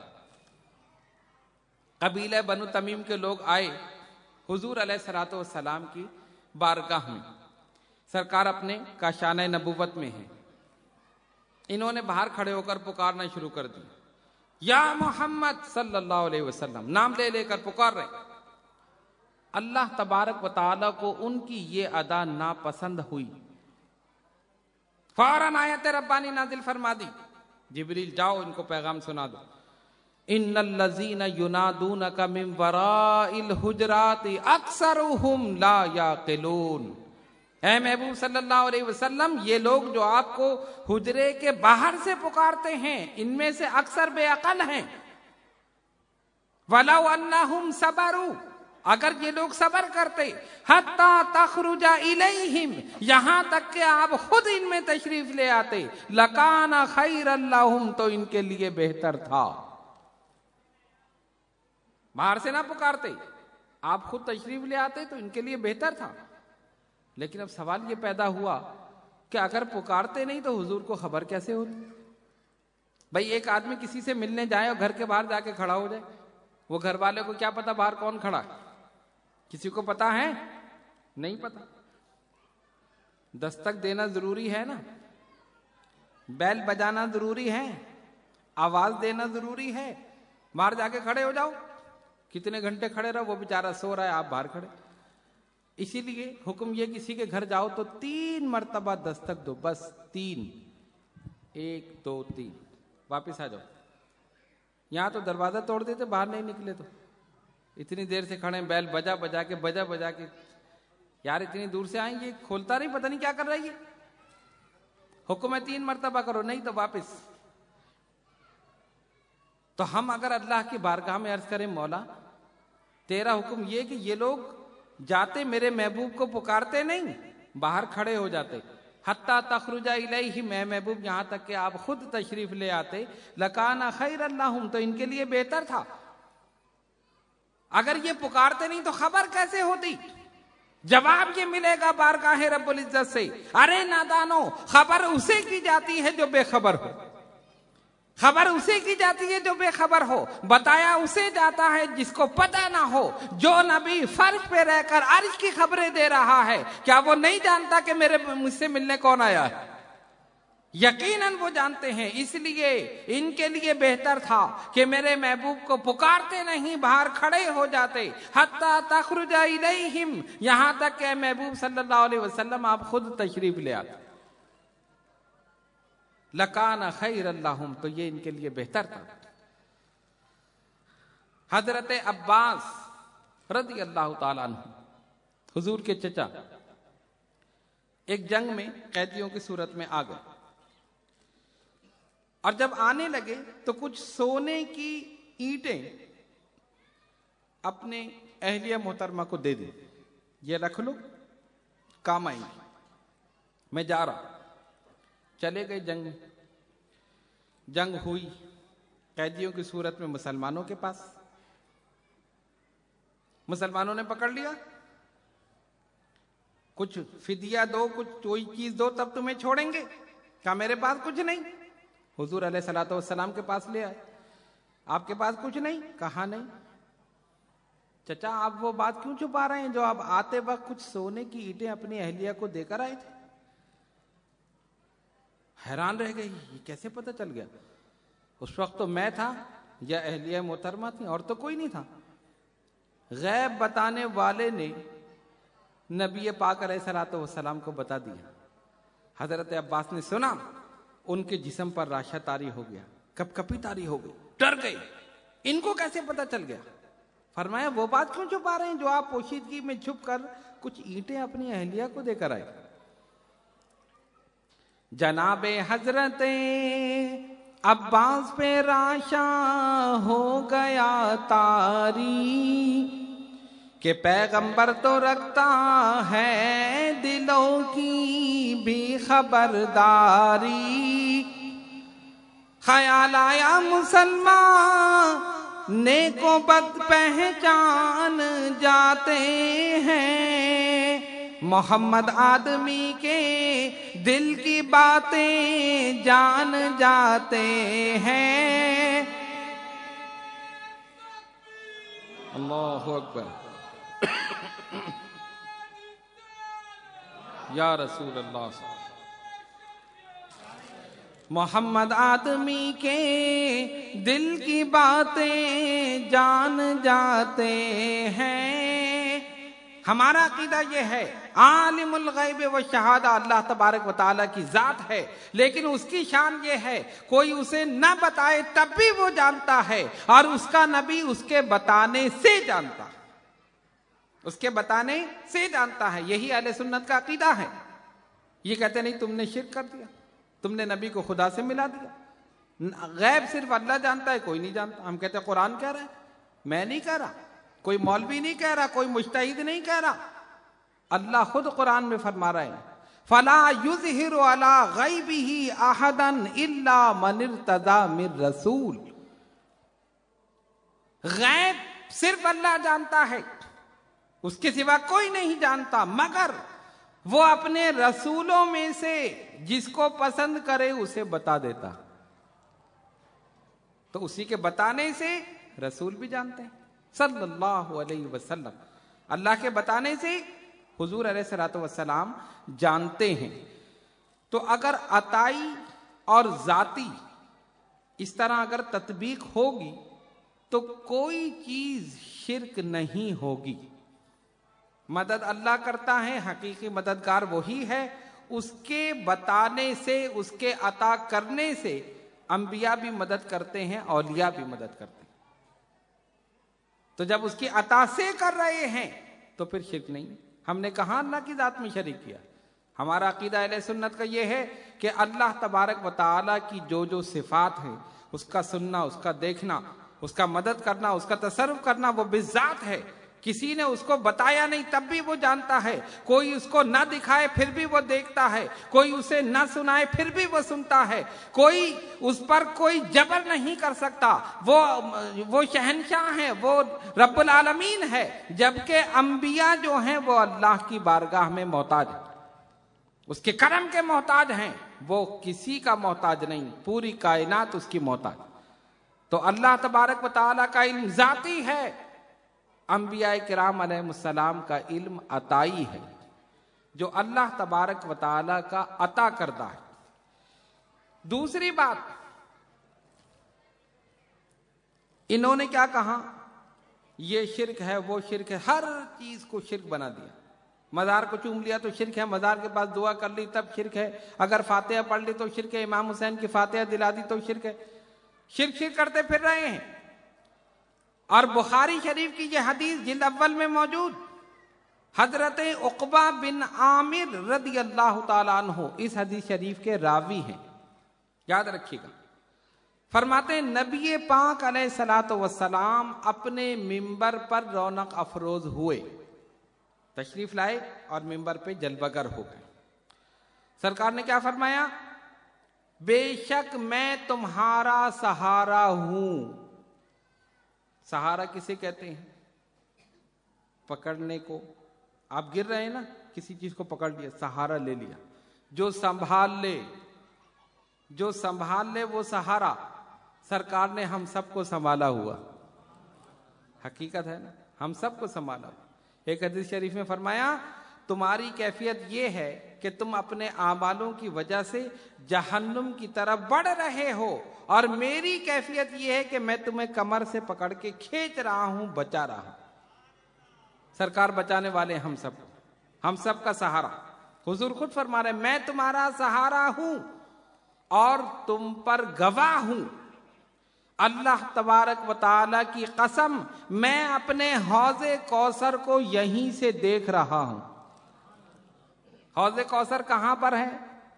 [SPEAKER 1] قبیلہ بنو تمیم کے لوگ آئے حضور علیہ الصلوۃ والسلام کی بارگاہ میں, سرکار اپنے کاشانہ نبوت میں ہیں. انہوں نے باہر کھڑے ہو کر پکارنا شروع کر دی, یا محمد صلی اللہ علیہ وسلم, نام لے لے کر پکار رہے. اللہ تبارک و تعالیٰ کو ان کی یہ ادا ناپسند ہوئی. فوراً آیت ربانی نازل فرما دی, جبریل جاؤ ان کو پیغام سنا دو. ان الذین ینادونک من وراء الحجرات اکثرهم لا یعقلون. اے محبوب صلی اللہ علیہ وسلم, یہ لوگ جو آپ کو حجرے کے باہر سے پکارتے ہیں ان میں سے اکثر بے عقل ہیں. وَلَوْ أَنَّهُمْ صَبَرُوا, اگر یہ لوگ صبر کرتے, حَتَّى تَخْرُجَ إِلَيْهِمْ, یہاں تک کہ آپ خود ان میں تشریف لے آتے, لَكَانَ خَيْرًا لَهُمْ, تو ان کے لیے بہتر تھا. باہر سے نہ پکارتے, آپ خود تشریف لے آتے تو ان کے لیے بہتر تھا. لیکن اب سوال یہ پیدا ہوا کہ اگر پکارتے نہیں تو حضور کو خبر کیسے ہوتی؟ بھائی ایک آدمی کسی سے ملنے جائے اور گھر کے باہر جا کے کھڑا ہو جائے, وہ گھر والے کو کیا پتا باہر کون کھڑا ہے؟ کسی کو پتا ہے؟ نہیں پتا. دستک دینا ضروری ہے نا, بیل بجانا ضروری ہے, آواز دینا ضروری ہے. باہر جا کے کھڑے ہو جاؤ, کتنے گھنٹے کھڑے رہو, وہ بیچارہ سو رہا ہے, آپ باہر کھڑے. اسی لیے حکم یہ کسی کے گھر جاؤ تو 3 مرتبہ دستک دو, بس 3, 1 2 3, واپس آ جاؤ. یہاں تو دروازہ توڑ دیتے باہر نہیں نکلے تو. اتنی دیر سے کھڑے, بیل بجا بجا کے یار اتنی دور سے آئیں, یہ کھولتا نہیں, پتہ نہیں کیا کر رہا ہے یہ. حکم ہے 3 مرتبہ کرو, نہیں تو واپس. تو ہم اگر اللہ کی بارگاہ میں عرض کریں مولا تیرا حکم یہ کہ یہ لوگ جاتے میرے محبوب کو پکارتے نہیں, باہر کھڑے ہو جاتے, حتی تخرج الیہم، اے محبوب یہاں تک کہ آپ خود تشریف لے آتے، لکان خیر لہم، تو ان کے لیے بہتر تھا۔ اگر یہ پکارتے نہیں تو خبر کیسے ہوتی؟ جواب یہ ملے گا بارگاہ رب العزت سے، ارے نادانو، خبر اسے کی جاتی ہے جو بے خبر ہو، خبر اسے کی جاتی ہے جو بے خبر ہو، بتایا اسے جاتا ہے جس کو پتہ نہ ہو۔ جو نبی فرش پہ رہ کر عرش کی خبریں دے رہا ہے، کیا وہ نہیں جانتا کہ مجھ سے ملنے کون آیا ہے؟ یقیناً وہ جانتے ہیں، اس لیے ان کے لیے بہتر تھا کہ میرے محبوب کو پکارتے نہیں، باہر کھڑے ہو جاتے، حتی تخرج الیہم، یہاں تک کہ محبوب صلی اللہ علیہ وسلم آپ خود تشریف لے آتے، لکان خیر لہم، تو یہ ان کے لیے بہتر تھا۔ حضرت عباس رضی اللہ تعالیٰ عنہ، حضور کے چچا، ایک جنگ میں قیدیوں کی صورت میں آ گئے، اور جب آنے لگے تو کچھ سونے کی اینٹیں اپنے اہلیہ محترمہ کو دے دی، یہ رکھ لو، کام آئیں گی، میں جا رہا۔ چلے گئے جنگ میں، جنگ ہوئی قیدیوں کی صورت میں مسلمانوں کے پاس، مسلمانوں نے پکڑ لیا، کچھ فدیہ دو، کچھ کوئی چیز دو تب تمہیں چھوڑیں گے، کہا میرے پاس کچھ نہیں۔ حضور علیہ الصلوۃ والسلام کے پاس لے آئے، آپ کے پاس کچھ نہیں؟ کہا نہیں۔ چچا آپ وہ بات کیوں چھپا رہے ہیں جو آپ آتے وقت کچھ سونے کی اینٹیں اپنی اہلیہ کو دے کر آئے تھے؟ حیران رہ گئی، یہ کیسے پتہ چل گیا؟ اس وقت تو میں تھا یا اہلیہ محترمہ تھی، اور تو کوئی نہیں تھا۔ غیب بتانے والے نے نبی پاک علیہ الصلوۃ والسلام کو بتا دیا۔ حضرت عباس نے سنا، ان کے جسم پر راشہ طاری ہو گیا، کپ کپی طاری ہو گئی، ڈر گئے، ان کو کیسے پتہ چل گیا؟ فرمایا وہ بات کیوں چھپا رہے ہیں جو آپ پوشیدگی میں چھپ کر کچھ اینٹیں اپنی اہلیہ کو دے کر آئے؟ جناب حضرت عباس پہ راشا ہو گیا طاری، کہ پیغمبر تو رکھتا ہے دلوں کی بھی خبرداری۔ خیال آیا مسلمان نیک و بد پہچان جاتے ہیں، محمد آدمی کے دل کی باتیں جان جاتے ہیں۔ اللہ اکبر، یا رسول اللہ صلی اللہ علیہ وسلم۔ محمد آدمی کے دل کی باتیں جان جاتے ہیں۔ ہمارا عقیدہ یہ ہے، عالم الغیب و شہادہ اللہ تبارک و تعالیٰ کی ذات ہے، لیکن اس کی شان یہ ہے کوئی اسے نہ بتائے تب بھی وہ جانتا ہے، اور اس کا نبی اس کے بتانے سے جانتا ہے، اس کے بتانے سے جانتا ہے۔ یہی اہل سنت کا عقیدہ ہے۔ یہ کہتے نہیں تم نے شرک کر دیا، تم نے نبی کو خدا سے ملا دیا، غیب صرف اللہ جانتا ہے، کوئی نہیں جانتا۔ ہم کہتے ہیں قرآن کہہ رہا ہے، میں نہیں کہہ رہا، کوئی مولوی نہیں کہہ رہا، کوئی مجتہد نہیں کہہ رہا، اللہ خود قرآن میں فرما رہے ہیں، فَلَا يُظْهِرُ عَلَىٰ غَيْبِهِ أَحَدًا إِلَّا مَنِ ارْتَضَىٰ مِن رَّسُولٍ۔ غیب صرف اللہ جانتا ہے، اس کے سوا کوئی نہیں جانتا، مگر وہ اپنے رسولوں میں سے جس کو پسند کرے اسے بتا دیتا، تو اسی کے بتانے سے رسول بھی جانتے ہیں صلی اللہ علیہ وسلم، اللہ کے بتانے سے حضور علیہ الصلوۃ والسلام جانتے ہیں۔ تو اگر عطائی اور ذاتی اس طرح اگر تطبیق ہوگی تو کوئی چیز شرک نہیں ہوگی۔ مدد اللہ کرتا ہے، حقیقی مددگار وہی ہے، اس کے بتانے سے، اس کے عطا کرنے سے انبیاء بھی مدد کرتے ہیں، اولیاء بھی مدد کرتے ہیں۔ تو جب اس کی عطا سے کر رہے ہیں تو پھر شرک نہیں۔ ہم نے کہاں اللہ کی ذات میں شریک کیا؟ ہمارا عقیدہ اہل سنت کا یہ ہے کہ اللہ تبارک و تعالیٰ کی جو جو صفات ہیں، اس کا سننا، اس کا دیکھنا، اس کا مدد کرنا، اس کا تصرف کرنا، وہ بذات ہے، کسی نے اس کو بتایا نہیں تب بھی وہ جانتا ہے، کوئی اس کو نہ دکھائے پھر بھی وہ دیکھتا ہے، کوئی اسے نہ سنائے پھر بھی وہ سنتا ہے، کوئی اس پر کوئی جبر نہیں کر سکتا، وہ شہنشاہ ہے، وہ رب العالمین ہے، جبکہ انبیاء جو ہیں وہ اللہ کی بارگاہ میں محتاج ہیں، اس کے کرم کے محتاج ہیں، وہ کسی کا محتاج نہیں، پوری کائنات اس کی محتاج۔ تو اللہ تبارک و تعالیٰ کا علم ذاتی ہے، انبیاء کرام علیہ السلام کا علم عطائی ہے، جو اللہ تبارک و تعالیٰ کا عطا کردہ ہے۔ دوسری بات، انہوں نے کیا کہا؟ یہ شرک ہے، وہ شرک ہے، ہر چیز کو شرک بنا دیا۔ مزار کو چوم لیا تو شرک ہے، مزار کے پاس دعا کر لی تب شرک ہے، اگر فاتحہ پڑھ لی تو شرک ہے، امام حسین کی فاتحہ دلا دی تو شرک ہے، شرک کرتے پھر رہے ہیں۔ اور بخاری شریف کی یہ حدیث جلد اول میں موجود، حضرت عقبہ بن عامر رضی اللہ تعالیٰ عنہ اس حدیث شریف کے راوی ہیں، یاد رکھیے گا۔ فرماتے ہیں نبی پاک علیہ الصلوۃ والسلام اپنے ممبر پر رونق افروز ہوئے، تشریف لائے اور ممبر پہ جلوہ گر ہو گئے۔ سرکار نے کیا فرمایا؟ بے شک میں تمہارا سہارا ہوں۔ سہارا کسے کہتے ہیں؟ پکڑنے کو، آپ گر رہے ہیں نا، کسی چیز کو پکڑ لیا، سہارا لے لیا، جو سنبھال لے، جو سنبھال لے وہ سہارا۔ سرکار نے ہم سب کو سنبھالا ہوا، حقیقت ہے نا، ہم سب کو سنبھالا ہوا۔ ایک حدیث شریف میں فرمایا تمہاری کیفیت یہ ہے کہ تم اپنے اعمالوں کی وجہ سے جہنم کی طرف بڑھ رہے ہو، اور میری کیفیت یہ ہے کہ میں تمہیں کمر سے پکڑ کے کھینچ رہا ہوں، بچا رہا ہوں۔ سرکار بچانے والے ہم سب، ہم سب کا سہارا۔ حضور خود فرما رہے میں تمہارا سہارا ہوں اور تم پر گواہ ہوں، اللہ تبارک و تعالیٰ کی قسم میں اپنے حوض کوثر کو یہیں سے دیکھ رہا ہوں۔ حوض کوثر کہاں پر ہے؟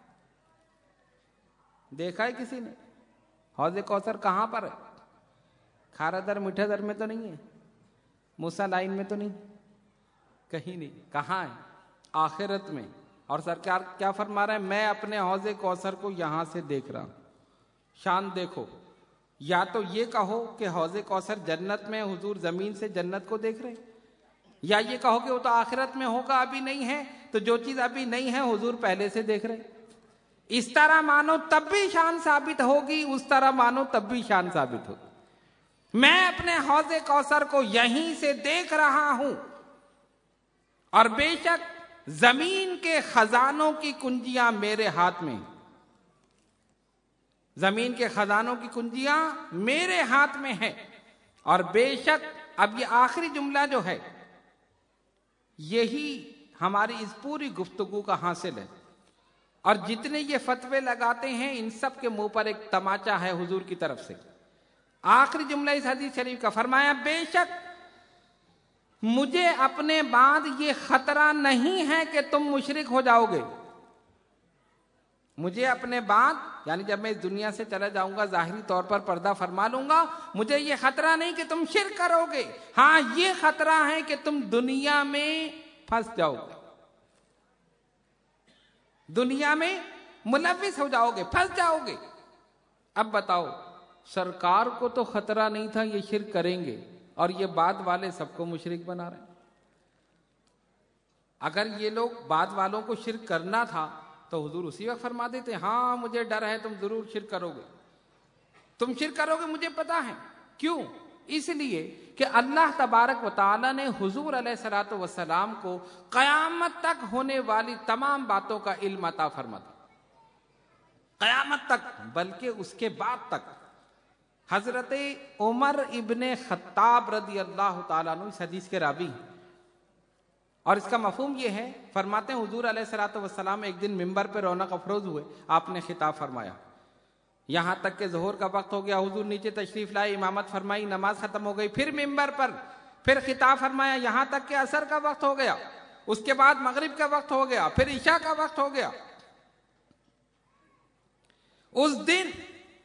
[SPEAKER 1] دیکھا ہے کسی نے؟ حوض کوثر کہاں پر ہے؟ کھارا در میٹھا در میں تو نہیں ہے، موسیٰ لائن میں تو نہیں، کہیں نہیں، کہاں ہے؟ آخرت میں۔ اور سرکار کیا فرما رہے ہیں؟ میں اپنے حوض کوثر کو یہاں سے دیکھ رہا ہوں۔ شان دیکھو، یا تو یہ کہو کہ حوض کوثر جنت میں، حضور زمین سے جنت کو دیکھ رہے، یا یہ کہو کہ وہ تو آخرت میں ہوگا، ابھی نہیں ہے، تو جو چیز ابھی نہیں ہے حضور پہلے سے دیکھ رہے۔ اس طرح مانو تب بھی شان ثابت ہوگی، اس طرح مانو تب بھی شان ثابت ہوگی۔ میں اپنے حوض کوثر کو یہیں سے دیکھ رہا ہوں، اور بے شک زمین کے خزانوں کی کنجیاں میرے ہاتھ میں، زمین کے خزانوں کی کنجیاں میرے ہاتھ میں ہیں، اور بے شک اب یہ آخری جملہ جو ہے یہی ہماری اس پوری گفتگو کا حاصل ہے، اور جتنے یہ فتوے لگاتے ہیں ان سب کے منہ پر ایک تماچا ہے حضور کی طرف سے۔ آخری جملہ اس حدیث شریف کا فرمایا بے شک مجھے اپنے بعد یہ خطرہ نہیں ہے کہ تم مشرک ہو جاؤ گے۔ مجھے اپنے بعد، یعنی جب میں اس دنیا سے چلا جاؤں گا، ظاہری طور پر پردہ فرما لوں گا، مجھے یہ خطرہ نہیں کہ تم شرک کرو گے، ہاں یہ خطرہ ہے کہ تم دنیا میں پھنس جاؤ گے، دنیا میں ملوث ہو جاؤ گے، پھنس جاؤ گے۔ اب بتاؤ، سرکار کو تو خطرہ نہیں تھا یہ شرک کریں گے، اور یہ بعد والے سب کو مشرک بنا رہے ہیں۔ اگر یہ لوگ بعد والوں کو شرک کرنا تھا تو حضور اسی وقت فرما دیتے ہاں مجھے ڈر ہے تم ضرور شرک کرو گے، تم شرک کرو گے مجھے پتا ہے۔ کیوں؟ اس لیے کہ اللہ تبارک و تعالیٰ نے حضور علیہ الصلوۃ والسلام کو قیامت تک ہونے والی تمام باتوں کا علم عطا فرما دیا، قیامت تک، بلکہ اس کے بعد تک۔ حضرت عمر ابن خطاب رضی اللہ تعالیٰ عنہ اس حدیث کے راوی ہیں، اور اس کا مفہوم یہ ہے، فرماتے ہیں حضور علیہ الصلوۃ والسلام ایک دن ممبر پہ رونق افروز ہوئے، آپ نے خطاب فرمایا، یہاں تک کہ ظہر کا وقت ہو گیا، حضور نیچے تشریف لائے، امامت فرمائی، نماز ختم ہو گئی، پھر ممبر پر پھر خطاب فرمایا، یہاں تک کہ عصر کا وقت ہو گیا، اس کے بعد مغرب کا وقت ہو گیا، پھر عشاء کا وقت ہو گیا۔ اس دن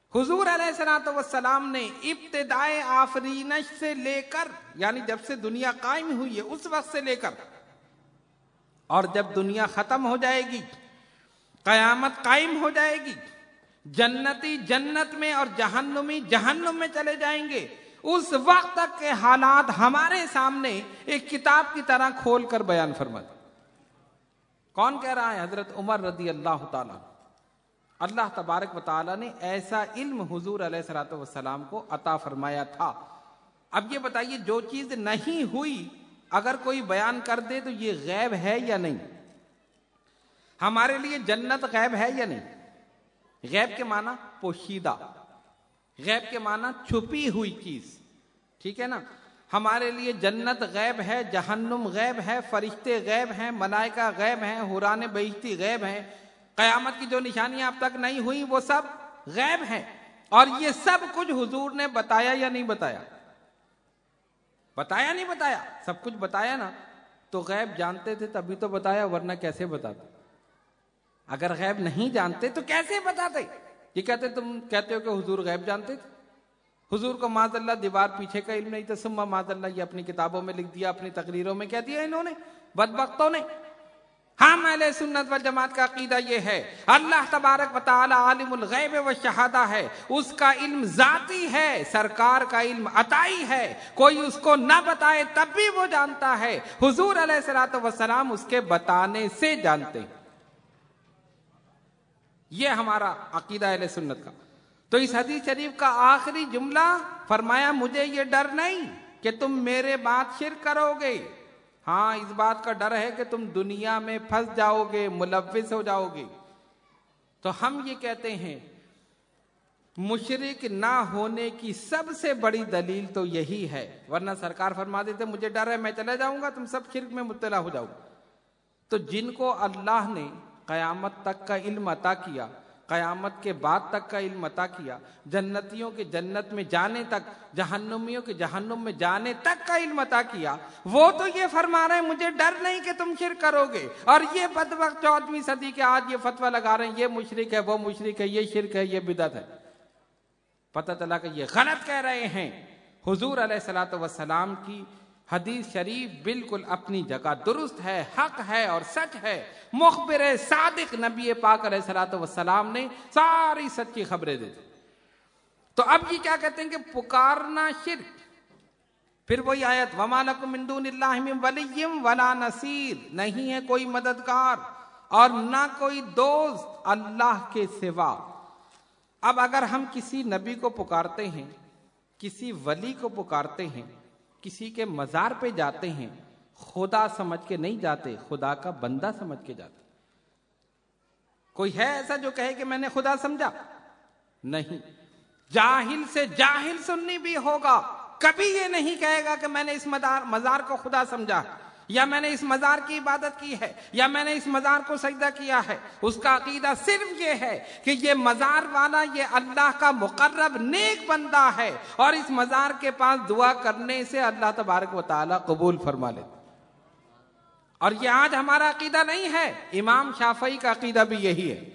[SPEAKER 1] حضور علیہ الصلوۃ والسلام نے ابتدائے آفرینش سے لے کر، یعنی جب سے دنیا قائم ہوئی ہے اس وقت سے لے کر، اور جب دنیا ختم ہو جائے گی، قیامت قائم ہو جائے گی، جنتی جنت میں اور جہنمی جہنم میں چلے جائیں گے، اس وقت تک کے حالات ہمارے سامنے ایک کتاب کی طرح کھول کر بیان فرما دیں۔ کون کہہ رہا ہے؟ حضرت عمر رضی اللہ تعالیٰ۔ اللہ تبارک و تعالیٰ نے ایسا علم حضور علیہ الصلوۃ والسلام کو عطا فرمایا تھا۔ اب یہ بتائیے، جو چیز نہیں ہوئی اگر کوئی بیان کر دے تو یہ غیب ہے یا نہیں؟ ہمارے لیے جنت غیب ہے یا نہیں؟ غیب کے معنی پوشیدہ، غیب کے معنی چھپی ہوئی چیز، ٹھیک ہے نا؟ ہمارے لیے جنت غیب ہے، جہنم غیب ہے، فرشتے غیب ہیں، ملائکہ غیب ہیں، حوران بہشتی غیب ہیں، قیامت کی جو نشانیاں اب تک نہیں ہوئی وہ سب غیب ہیں۔ اور یہ سب کچھ حضور نے بتایا یا نہیں بتایا؟ بتایا نہیں بتایا؟ سب کچھ بتایا نا۔ تو غیب جانتے تھے تبھی تو بتایا، ورنہ کیسے بتاتے؟ اگر غیب نہیں جانتے تو کیسے بتاتے؟ یہ کہتے تم کہتے ہو کہ حضور غیب جانتے تھے، حضور کو معاذ اللہ دیوار پیچھے کا علم نہیں تھا، ثم معاذ اللہ یہ اپنی کتابوں میں لکھ دیا، اپنی تقریروں میں کہہ دیا انہوں نے، بدبختوں نے۔ ہم اہل سنت والجماعت کا عقیدہ یہ ہے، اللہ تبارک و تعالی عالم الغیب والشہادہ ہے، اس کا علم ذاتی ہے، سرکار کا علم عطائی ہے، کوئی اس کو نہ بتائے تب بھی وہ جانتا ہے، حضور علیہ الصلوۃ والسلام اس کے بتانے سے جانتے ہیں۔ یہ ہمارا عقیدہ اہل سنت کا۔ تو اس حدیث شریف کا آخری جملہ فرمایا، مجھے یہ ڈر نہیں کہ تم میرے بعد شرک کرو گے، ہاں اس بات کا ڈر ہے کہ تم دنیا میں پھنس جاؤ گے، ملوث ہو جاؤ گے۔ تو ہم یہ کہتے ہیں مشرک نہ ہونے کی سب سے بڑی دلیل تو یہی ہے، ورنہ سرکار فرما دیتے مجھے ڈر ہے میں چلا جاؤں گا، تم سب شرک میں مبتلا ہو جاؤ گے۔ تو جن کو اللہ نے قیامت تک کا علم عطا کیا، قیامت کے بعد تک کا علم عطا کیا، جنتیوں کے جنت میں جانے تک، جہنمیوں کے جہنم میں جانے تک کا علم عطا کیا، وہ تو یہ فرما رہے ہیں مجھے ڈر نہیں کہ تم شرک کرو گے، اور یہ بدبخت 14ویں صدی کے آج یہ فتویٰ لگا رہے ہیں یہ مشرک ہے، وہ مشرک ہے، یہ شرک ہے، یہ بدعت ہے۔ پتہ چلا کہ یہ غلط کہہ رہے ہیں۔ حضور علیہ الصلوۃ والسلام کی حدیث شریف بالکل اپنی جگہ درست ہے، حق ہے اور سچ ہے۔ مخبر صادق نبی پاک علیہ الصلوۃ والسلام نے ساری سچی خبریں دی تھی۔ تو اب یہ کیا کہتے ہیں کہ پکارنا شرک، پھر وہی آیت وَمَا لَكُم مِّن دُونِ اللَّهِ مِن وَلِيٍّ وَلَا نَصِيرٍ، نہیں ہے کوئی مددگار اور نہ کوئی دوست اللہ کے سوا۔ اب اگر ہم کسی نبی کو پکارتے ہیں، کسی ولی کو پکارتے ہیں، کسی کے مزار پہ جاتے ہیں، خدا سمجھ کے نہیں جاتے، خدا کا بندہ سمجھ کے جاتے۔ کوئی ہے ایسا جو کہے کہ میں نے خدا سمجھا؟ نہیں۔ جاہل سے جاہل سنی بھی ہوگا، کبھی یہ نہیں کہے گا کہ میں نے اس مزار کو خدا سمجھا، یا میں نے اس مزار کی عبادت کی ہے، یا میں نے اس مزار کو سجدہ کیا ہے۔ اس کا عقیدہ صرف یہ ہے کہ یہ مزار والا یہ اللہ کا مقرب نیک بندہ ہے، اور اس مزار کے پاس دعا کرنے سے اللہ تبارک و تعالی قبول فرما لیتا۔ اور یہ آج ہمارا عقیدہ نہیں ہے، امام شافعی کا عقیدہ بھی یہی ہے۔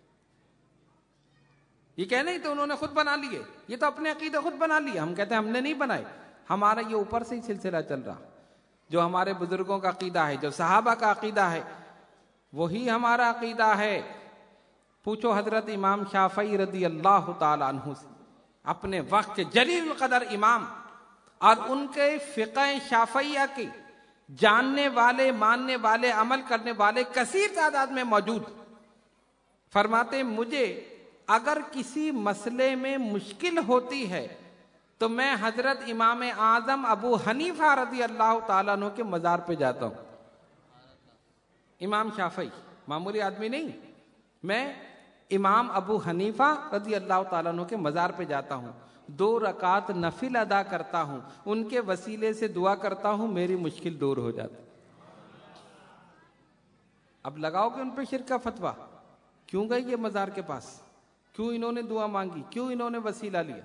[SPEAKER 1] یہ کہہ نہیں تو انہوں نے خود بنا لیے، یہ تو اپنے عقیدے خود بنا لیے، ہم کہتے ہیں ہم نے نہیں بنائے، ہمارا یہ اوپر سے ہی سلسلہ چل رہا، جو ہمارے بزرگوں کا عقیدہ ہے، جو صحابہ کا عقیدہ ہے، وہی ہمارا عقیدہ ہے۔ پوچھو حضرت امام شافعی رضی اللہ تعالی عنہ سے، اپنے وقت کے جلیل القدر امام، اور ان کے فقہ شافعیہ کے جاننے والے، ماننے والے، عمل کرنے والے کثیر تعداد میں موجود، فرماتے مجھے اگر کسی مسئلے میں مشکل ہوتی ہے تو میں حضرت امام اعظم ابو حنیفہ رضی اللہ تعالیٰ عنہ کے مزار پہ جاتا ہوں۔ امام شافعی معمولی آدمی نہیں، میں امام ابو حنیفہ رضی اللہ تعالیٰ عنہ کے مزار پہ جاتا ہوں، 2 رکعت نفل ادا کرتا ہوں، ان کے وسیلے سے دعا کرتا ہوں، میری مشکل دور ہو جاتی۔ اب لگاؤ کہ ان پہ شرک کا فتویٰ، کیوں گئے یہ مزار کے پاس، کیوں انہوں نے دعا مانگی، کیوں انہوں نے وسیلہ لیا؟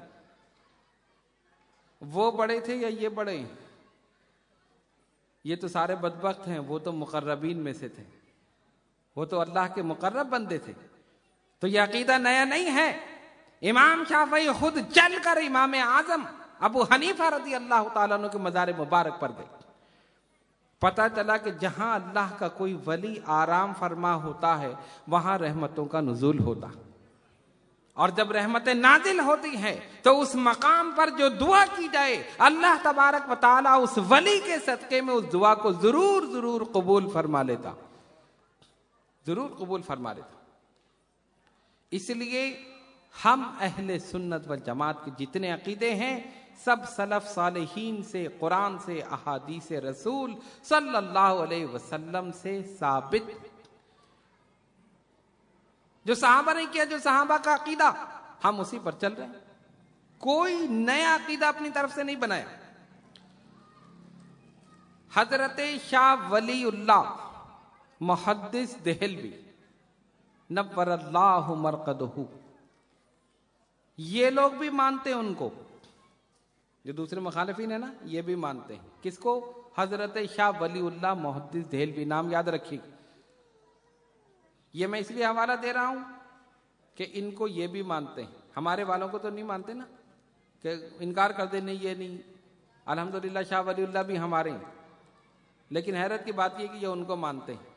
[SPEAKER 1] وہ بڑے تھے یا یہ بڑے ہیں؟ یہ تو سارے بدبخت ہیں، وہ تو مقربین میں سے تھے، وہ تو اللہ کے مقرب بندے تھے۔ تو یہ عقیدہ نیا نہیں ہے، امام شافعی خود چل کر امام اعظم ابو حنیفہ رضی اللہ تعالیٰ عنہ کے مزار مبارک پر گئے. پتہ چلا کہ جہاں اللہ کا کوئی ولی آرام فرما ہوتا ہے وہاں رحمتوں کا نزول ہوتا، اور جب رحمتیں نازل ہوتی ہیں تو اس مقام پر جو دعا کی جائے اللہ تبارک و تعالیٰ اس ولی کے صدقے میں اس دعا کو ضرور قبول فرما لیتا، ضرور قبول فرما لیتا. اس لیے ہم اہل سنت والجماعت کے جتنے عقیدے ہیں سب سلف صالحین سے، قرآن سے، احادیث رسول صلی اللہ علیہ وسلم سے ثابت. جو صحابہ نے کیا، جو صحابہ کا عقیدہ، ہم اسی پر چل رہے ہیں. کوئی نیا عقیدہ اپنی طرف سے نہیں بنایا. حضرت شاہ ولی اللہ محدث دہلوی نور اللہ مرقدہ، یہ لوگ بھی مانتے ہیں ان کو، جو دوسرے مخالفین ہیں نا یہ بھی مانتے ہیں. کس کو؟ حضرت شاہ ولی اللہ محدث دہلوی. نام یاد رکھیے. یہ میں اس لیے حوالہ دے رہا ہوں کہ ان کو یہ بھی مانتے ہیں. ہمارے والوں کو تو نہیں مانتے نا، کہ انکار کر دیں نہیں یہ نہیں. الحمدللہ شاہ ولی اللہ بھی ہمارے ہیں، لیکن حیرت کی بات یہ کہ یہ ان کو مانتے ہیں.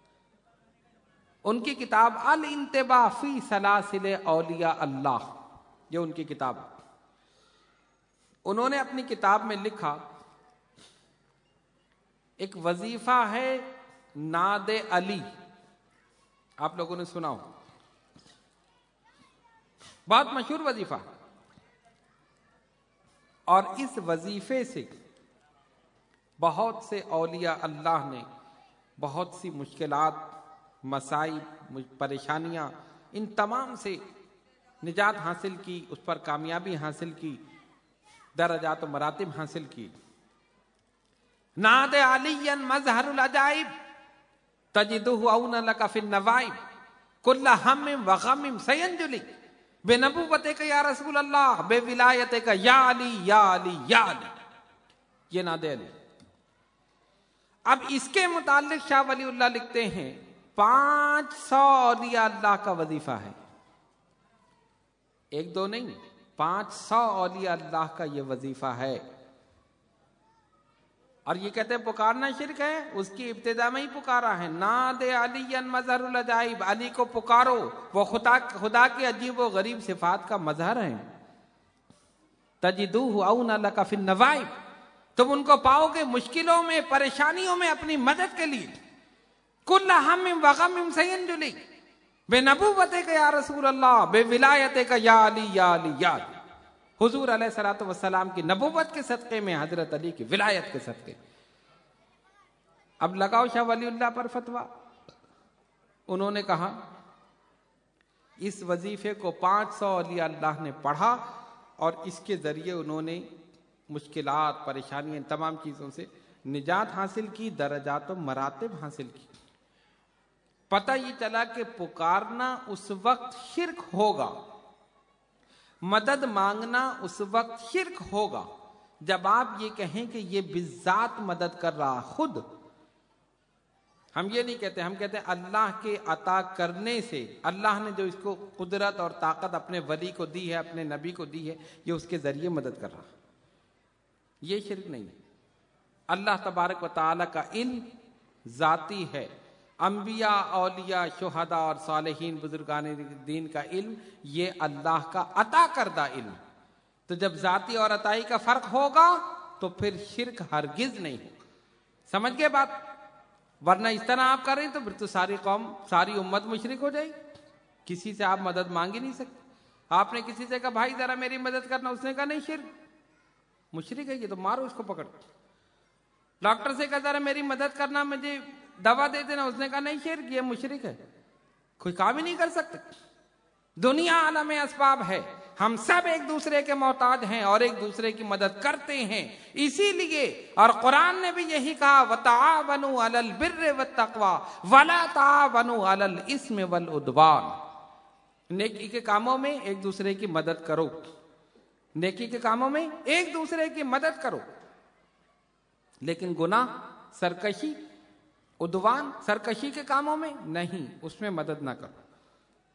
[SPEAKER 1] ان کی کتاب الانتباہ فی سلاسل اولیاء اللہ، یہ ان کی کتاب. انہوں نے اپنی کتاب میں لکھا ایک وظیفہ ہے ناد علی، آپ لوگوں نے سنا ہو، بہت مشہور وظیفہ. اور اس وظیفے سے بہت سے اولیاء اللہ نے بہت سی مشکلات، مسائب، پریشانیاں، ان تمام سے نجات حاصل کی، اس پر کامیابی حاصل کی، درجات و مراتب حاصل کی. ناد علی مظہر العجائب تجدہ اون لک فی النوائب کل ہم و غم سینجلی بنبوتک یا رسول اللہ بولایتک یا علی یا علی یا علی. یہ ناد علی. اب اس کے متعلق شاہ ولی اللہ لکھتے ہیں 500 اولیاء اللہ کا وظیفہ ہے، ایک دو نہیں، 500 اولیاء اللہ کا یہ وظیفہ ہے. اور یہ کہتے ہیں پکارنا شرک ہے. اس کی ابتدا میں ہی پکارا ہے، ناد علی مظہر العجائب، علی کو پکارو، وہ خدا کی عجیب و غریب صفات کا مظہر ہیں. تجدوہ اون لک فی النوائب، تم ان کو پاؤ گے مشکلوں میں، پریشانیوں میں اپنی مدد کے لیے. کل ہم و غم سینجلی بنبوتک یا رسول اللہ بولایتک یا علی یا علی یا علی. حضور علیہ الصلوۃ والسلام کی نبوت کے صدقے میں، حضرت علی کی ولایت کے صدقے. اب لگاؤ شاہ ولی اللہ پر فتویٰ. انہوں نے کہا اس وظیفے کو 500 اولیاء اللہ نے پڑھا اور اس کے ذریعے انہوں نے مشکلات، پریشانیاں، تمام چیزوں سے نجات حاصل کی، درجات و مراتب حاصل کی. پتہ یہ چلا کہ پکارنا اس وقت شرک ہوگا، مدد مانگنا اس وقت شرک ہوگا جب آپ یہ کہیں کہ یہ بالذات مدد کر رہا خود. ہم یہ نہیں کہتے، ہم کہتے ہیں اللہ کے عطا کرنے سے، اللہ نے جو اس کو قدرت اور طاقت اپنے ولی کو دی ہے، اپنے نبی کو دی ہے، یہ اس کے ذریعے مدد کر رہا. یہ شرک نہیں ہے. اللہ تبارک و تعالی کا علم ذاتی ہے. انبیاء، اولیاء، شہداء اور صالحین، بزرگان دین کا علم یہ اللہ کا عطا کردہ علم. تو جب ذاتی اور عطائی کا فرق ہوگا تو پھر شرک ہرگز نہیں ہو. سمجھ گئے بات؟ ورنہ اس طرح آپ کر رہے ہیں تو پھر تو ساری قوم، ساری امت مشرک ہو جائے گی. کسی سے آپ مدد مانگ ہی نہیں سکتے. آپ نے کسی سے کہا بھائی ذرا میری مدد کرنا، اس نے کہا نہیں شرک، مشرک ہے یہ تو، مارو اس کو پکڑ. ڈاکٹر سے کہا ذرا میری مدد کرنا، مجھے دوا دے دینا، اس نے کہا نہیں شرک، یہ مشرک ہے. کوئی کام ہی نہیں کر سکتے. دنیا عالم اسباب ہے، ہم سب ایک دوسرے کے محتاج ہیں اور ایک دوسرے کی مدد کرتے ہیں. اسی لیے اور قرآن نے بھی یہی کہا وَتَعَاوَنُوا عَلَى الْبِرِّ وَالتَّقْوَى وَلَا تَعَاوَنُوا عَلَى الْإِثْمِ وَالْعُدْوَانِ. نیکی کے کاموں میں ایک دوسرے کی مدد کرو، نیکی کے کاموں میں ایک دوسرے کی مدد کرو، لیکن گناہ، سرکشی، عدوان، سرکشی کے کاموں میں نہیں، اس میں مدد نہ کرو.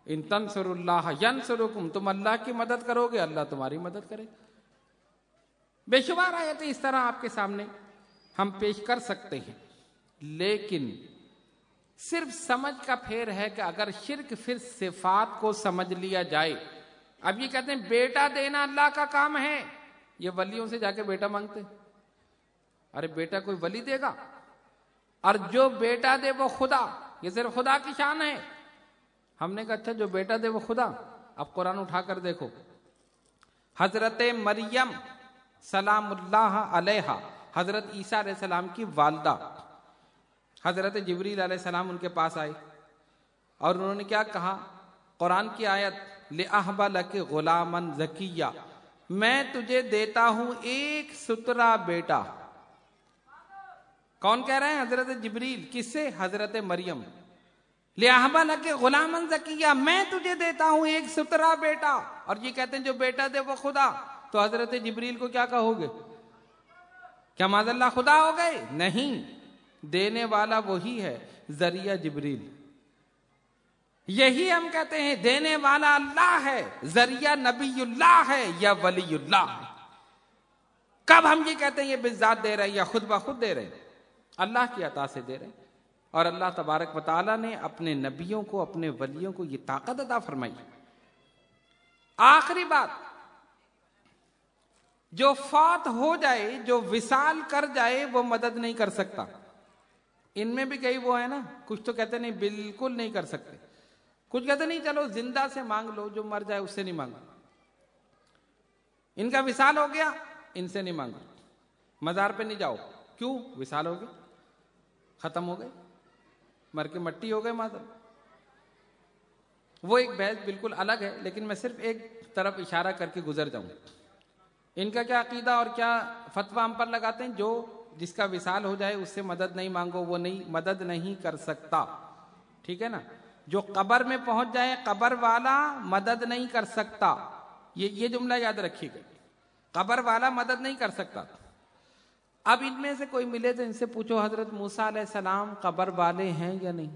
[SPEAKER 1] ان تنصروا اللہ ینصرکم، تم اللہ کی مدد کرو گے اللہ تمہاری مدد کرے گا۔ بے شمار آیتیں اس طرح آپ کے سامنے ہم پیش کر سکتے ہیں، لیکن صرف سمجھ کا پھیر ہے کہ اگر شرک پھر صفات کو سمجھ لیا جائے۔ اب یہ کہتے ہیں بیٹا دینا اللہ کا کام ہے، یہ ولیوں سے جا کے بیٹا مانگتے، ارے بیٹا کوئی ولی دے گا؟ اور جو بیٹا دے وہ خدا، یہ صرف خدا کی شان ہے۔ ہم نے کہا اچھا جو بیٹا دے وہ خدا؟ اب قرآن اٹھا کر دیکھو، حضرت مریم سلام اللہ علیہا، حضرت عیسیٰ علیہ السلام کی والدہ، حضرت جبریل علیہ السلام ان کے پاس آئے اور انہوں نے کیا کہا؟ قرآن کی آیت لِأَحْبَ لَكِ غُلَامًا زَكِيًّا، میں تجھے دیتا ہوں ایک سترا بیٹا۔ کون کہہ رہے ہیں؟ حضرت جبریل۔ کس سے؟ حضرت مریم۔ لِأَحْبَ لَكِ غُلَامًا زَكِيًّا، میں تجھے دیتا ہوں ایک سترا بیٹا، اور یہ کہتے ہیں جو بیٹا دے وہ خدا۔ تو حضرت جبریل کو کیا کہو گے؟ کیا معاذ اللہ خدا ہو گئے؟ نہیں، دینے والا وہی ہے، ذریعہ جبریل۔ یہی ہم کہتے ہیں دینے والا اللہ ہے، ذریعہ نبی اللہ ہے یا ولی اللہ ہے۔ کب ہم یہ کہتے ہیں یہ بالذات دے رہے ہیں یا خود بخود دے رہے ہیں؟ اللہ کی عطا سے دے رہے ہیں، اور اللہ تبارک و تعالیٰ نے اپنے نبیوں کو، اپنے ولیوں کو یہ طاقت عطا فرمائی۔ آخری بات، جو فوت ہو جائے، جو وصال کر جائے، وہ مدد نہیں کر سکتا۔ ان میں بھی کئی وہ ہے نا، کچھ تو کہتے نہیں بالکل نہیں کر سکتے، کچھ کہتے نہیں چلو زندہ سے مانگ لو، جو مر جائے اس سے نہیں مانگو، ان کا وصال ہو گیا ان سے نہیں مانگو، مزار پہ نہیں جاؤ، کیوں؟ وصال ہو گئے، ختم ہو گئے، مر کے مٹی ہو گئے مادر۔ وہ ایک بحث بالکل الگ ہے، لیکن میں صرف ایک طرف اشارہ کر کے گزر جاؤں۔ ان کا کیا عقیدہ اور کیا فتویٰ ہم پر لگاتے ہیں؟ جو جس کا وصال ہو جائے اس سے مدد نہیں مانگو، وہ نہیں مدد نہیں کر سکتا، ٹھیک ہے نا؟ جو قبر میں پہنچ جائے قبر والا مدد نہیں کر سکتا، یہ جملہ یاد رکھیے گا، قبر والا مدد نہیں کر سکتا۔ اب ان میں سے کوئی ملے تو ان سے پوچھو حضرت موسیٰ علیہ السلام قبر والے ہیں یا نہیں؟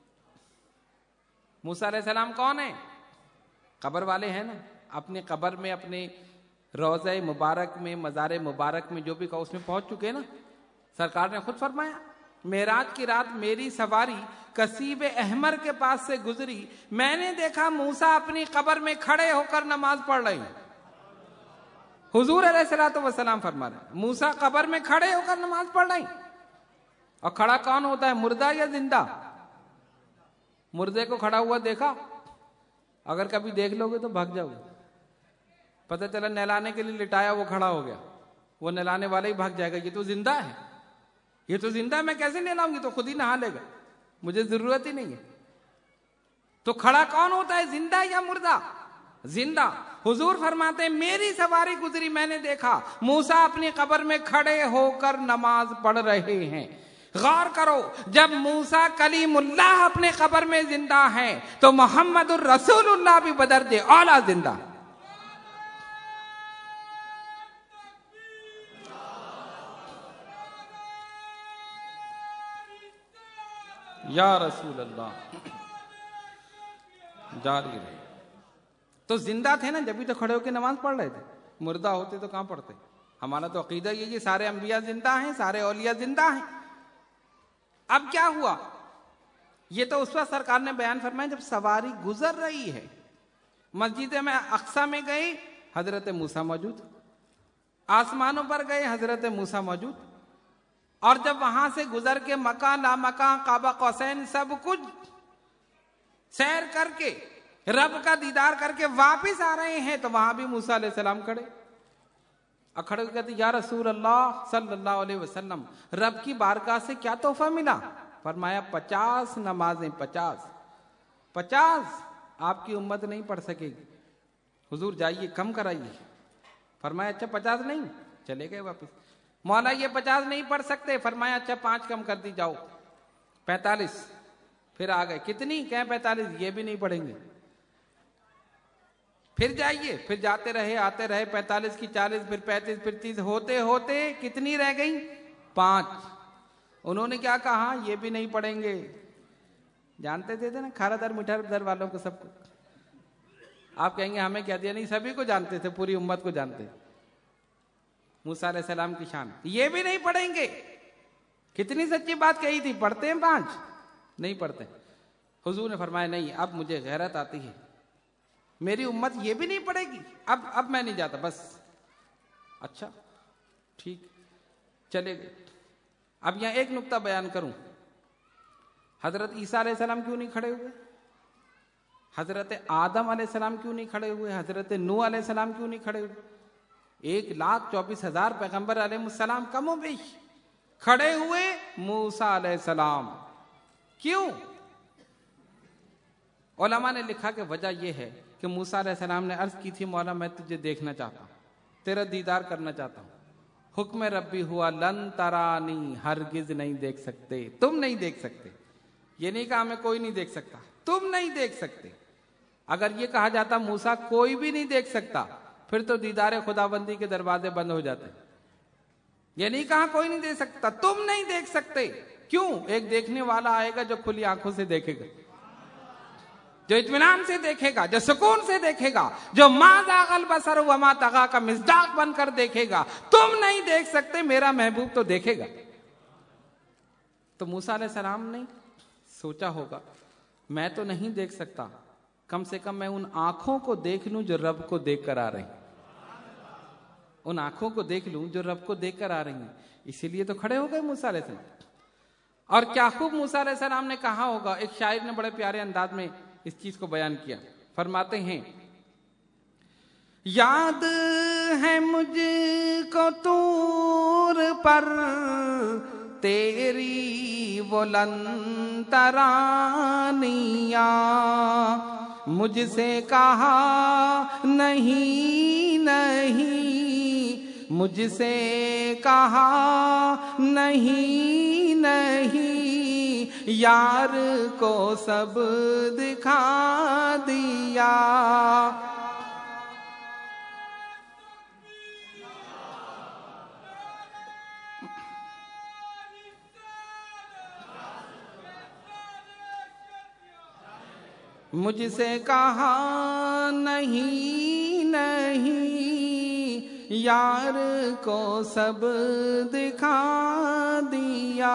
[SPEAKER 1] موسیٰ علیہ السلام کون ہیں؟ قبر والے ہیں نا، اپنے قبر میں، اپنے روضہ مبارک میں، مزار مبارک میں جو بھی کہا اس میں پہنچ چکے نا۔ سرکار نے خود فرمایا معراج کی رات میری سواری کثیب احمر کے پاس سے گزری، میں نے دیکھا موسیٰ اپنی قبر میں کھڑے ہو کر نماز پڑھ رہے ہیں۔ حضور علیہ الصلوۃ والسلام فرما رہے ہیں موسیٰ قبر میں کھڑے ہو کر نماز پڑھ رہے ہیں۔ اور کھڑا کون ہوتا ہے، مردہ یا زندہ؟ مردے کو کھڑا ہوا دیکھا؟ اگر کبھی دیکھ لو گے تو بھاگ جاؤ گے، پتہ چلا نہلانے کے لیے لٹایا وہ کھڑا ہو گیا، وہ نہلانے والا ہی بھاگ جائے گا، یہ تو زندہ ہے، یہ تو زندہ ہے، میں کیسے نہلاؤں گی؟ تو خود ہی نہا لے گا، مجھے ضرورت ہی نہیں ہے۔ تو کھڑا کون ہوتا ہے، زندہ یا مردہ؟ زندہ۔ حضور فرماتے ہیں میری سواری گزری، میں نے دیکھا موسیٰ اپنی قبر میں کھڑے ہو کر نماز پڑھ رہے ہیں۔ غور کرو، جب موسیٰ کلیم اللہ اپنے قبر میں زندہ ہیں تو محمد الرسول اللہ بھی بدرجہ اعلیٰ زندہ۔ یا رسول اللہ، جاری رہے۔ تو زندہ تھے نا، جبھی تو کھڑے ہو کے نماز پڑھ رہے تھے، مردہ ہوتے تو کہاں پڑھتے؟ ہمارا تو عقیدہ یہ سارے انبیاء زندہ ہیں، سارے اولیاء زندہ ہیں۔ اب کیا ہوا؟ یہ تو اس وقت سرکار نے بیان فرمایا جب سواری گزر رہی ہے۔ مسجد میں اقصی میں گئے، حضرت موسیٰ موجود، آسمانوں پر گئے، حضرت موسیٰ موجود، اور جب وہاں سے گزر کے مکان لامکان قاب قوسین سب کچھ سیر کر کے رب کا دیدار کر کے واپس آ رہے ہیں تو وہاں بھی موسیٰ علیہ السلام کھڑے، کھڑے کہتے یا رسول اللہ صلی اللہ علیہ وسلم رب کی بارگاہ سے کیا تحفہ ملا؟ فرمایا 50 نمازیں، 50 آپ کی امت نہیں پڑھ سکے گی، حضور جائیے کم کرائیے۔ فرمایا اچھا 50 نہیں، چلے گئے واپس۔ مولا یہ 50 نہیں پڑھ سکتے، فرمایا اچھا 5 کم کر دی جاؤ، 45۔ پھر آ گئے، کتنی؟ کہیں 45، یہ بھی نہیں پڑھیں گے، پھر جائیے، پھر جاتے رہے آتے رہے، 45 کی 40، پھر 35، پھر 30، ہوتے ہوتے کتنی رہ گئی؟ 5۔ انہوں نے کیا کہا؟ یہ بھی نہیں پڑھیں گے۔ جانتے تھے نا کھارا در میٹھا در والوں کو سب کو۔ آپ کہیں گے ہمیں کیا دیا؟ نہیں، سبھی کو جانتے تھے، پوری امت کو جانتے تھے موسیٰ علیہ السلام کی شان. یہ بھی نہیں پڑھیں گے. کتنی سچی بات کہی تھی. پڑھتے ہیں 5 نہیں پڑھتے. حضور نے فرمایا نہیں، اب مجھے غیرت آتی ہے، میری امت یہ بھی نہیں پڑھے گی، اب میں نہیں جاتا بس. اچھا ٹھیک، چلے گئے. اب یہاں ایک نقطہ بیان کروں. حضرت عیسیٰ علیہ السلام کیوں نہیں کھڑے ہوئے؟ حضرت آدم علیہ السلام کیوں نہیں کھڑے ہوئے؟ حضرت نوح علیہ السلام کیوں نہیں کھڑے ہوئے؟ 1,24,000 پیغمبر علیہ السلام کم و بیش کھڑے ہوئے موسیٰ علیہ السلام. کیوں؟ علماء نے لکھا کہ وجہ یہ ہے کہ موسیٰ علیہ السلام نے عرض کی تھی مولا میں تجھے دیکھنا چاہتا ہوں، تیرا دیدار کرنا چاہتا ہوں. حکم ربی ہوا لن ترانی، ہرگز نہیں دیکھ سکتے، تم نہیں دیکھ سکتے. یہ نہیں کہا ہمیں کوئی نہیں دیکھ سکتا، تم نہیں دیکھ سکتے. اگر یہ کہا جاتا موسیٰ کوئی بھی نہیں دیکھ سکتا، پھر تو دیدار خداوندی کے دروازے بند ہو جاتے. یہ نہیں کہا کوئی نہیں دیکھ سکتا، تم نہیں دیکھ سکتے. کیوں؟ ایک دیکھنے والا آئے گا جو کھلی آنکھوں سے دیکھے گا، جو اطمینان سے دیکھے گا، جو سکون سے دیکھے گا، جو ما زاغ البصر وما طغی کا مصداق بن کر دیکھے گا. تم نہیں دیکھ سکتے، میرا محبوب تو دیکھے گا. تو موسیٰ علیہ السلام نے سوچا ہوگا میں تو نہیں دیکھ سکتا، کم سے کم میں ان آنکھوں کو دیکھ لوں جو رب کو دیکھ کر آ رہی ہیں. ان آنکھوں کو دیکھ لوں جو رب کو دیکھ کر آ رہی ہیں. اسی لیے تو کھڑے ہو گئے موسیٰ علیہ السلام. اور کیا خوب موسیٰ علیہ السلام نے کہا ہوگا. ایک شاعر نے بڑے پیارے انداز میں اس چیز کو بیان کیا. فرماتے ہیں یاد ہے مجھ کو طور پر تیری وہ لن ترانیاں، مجھ سے کہا نہیں نہیں، مجھ سے کہا نہیں نہیں، یار کو سب دکھا دیا. مجھ سے کہا نہیں نہیں، یار کو سب دکھا دیا.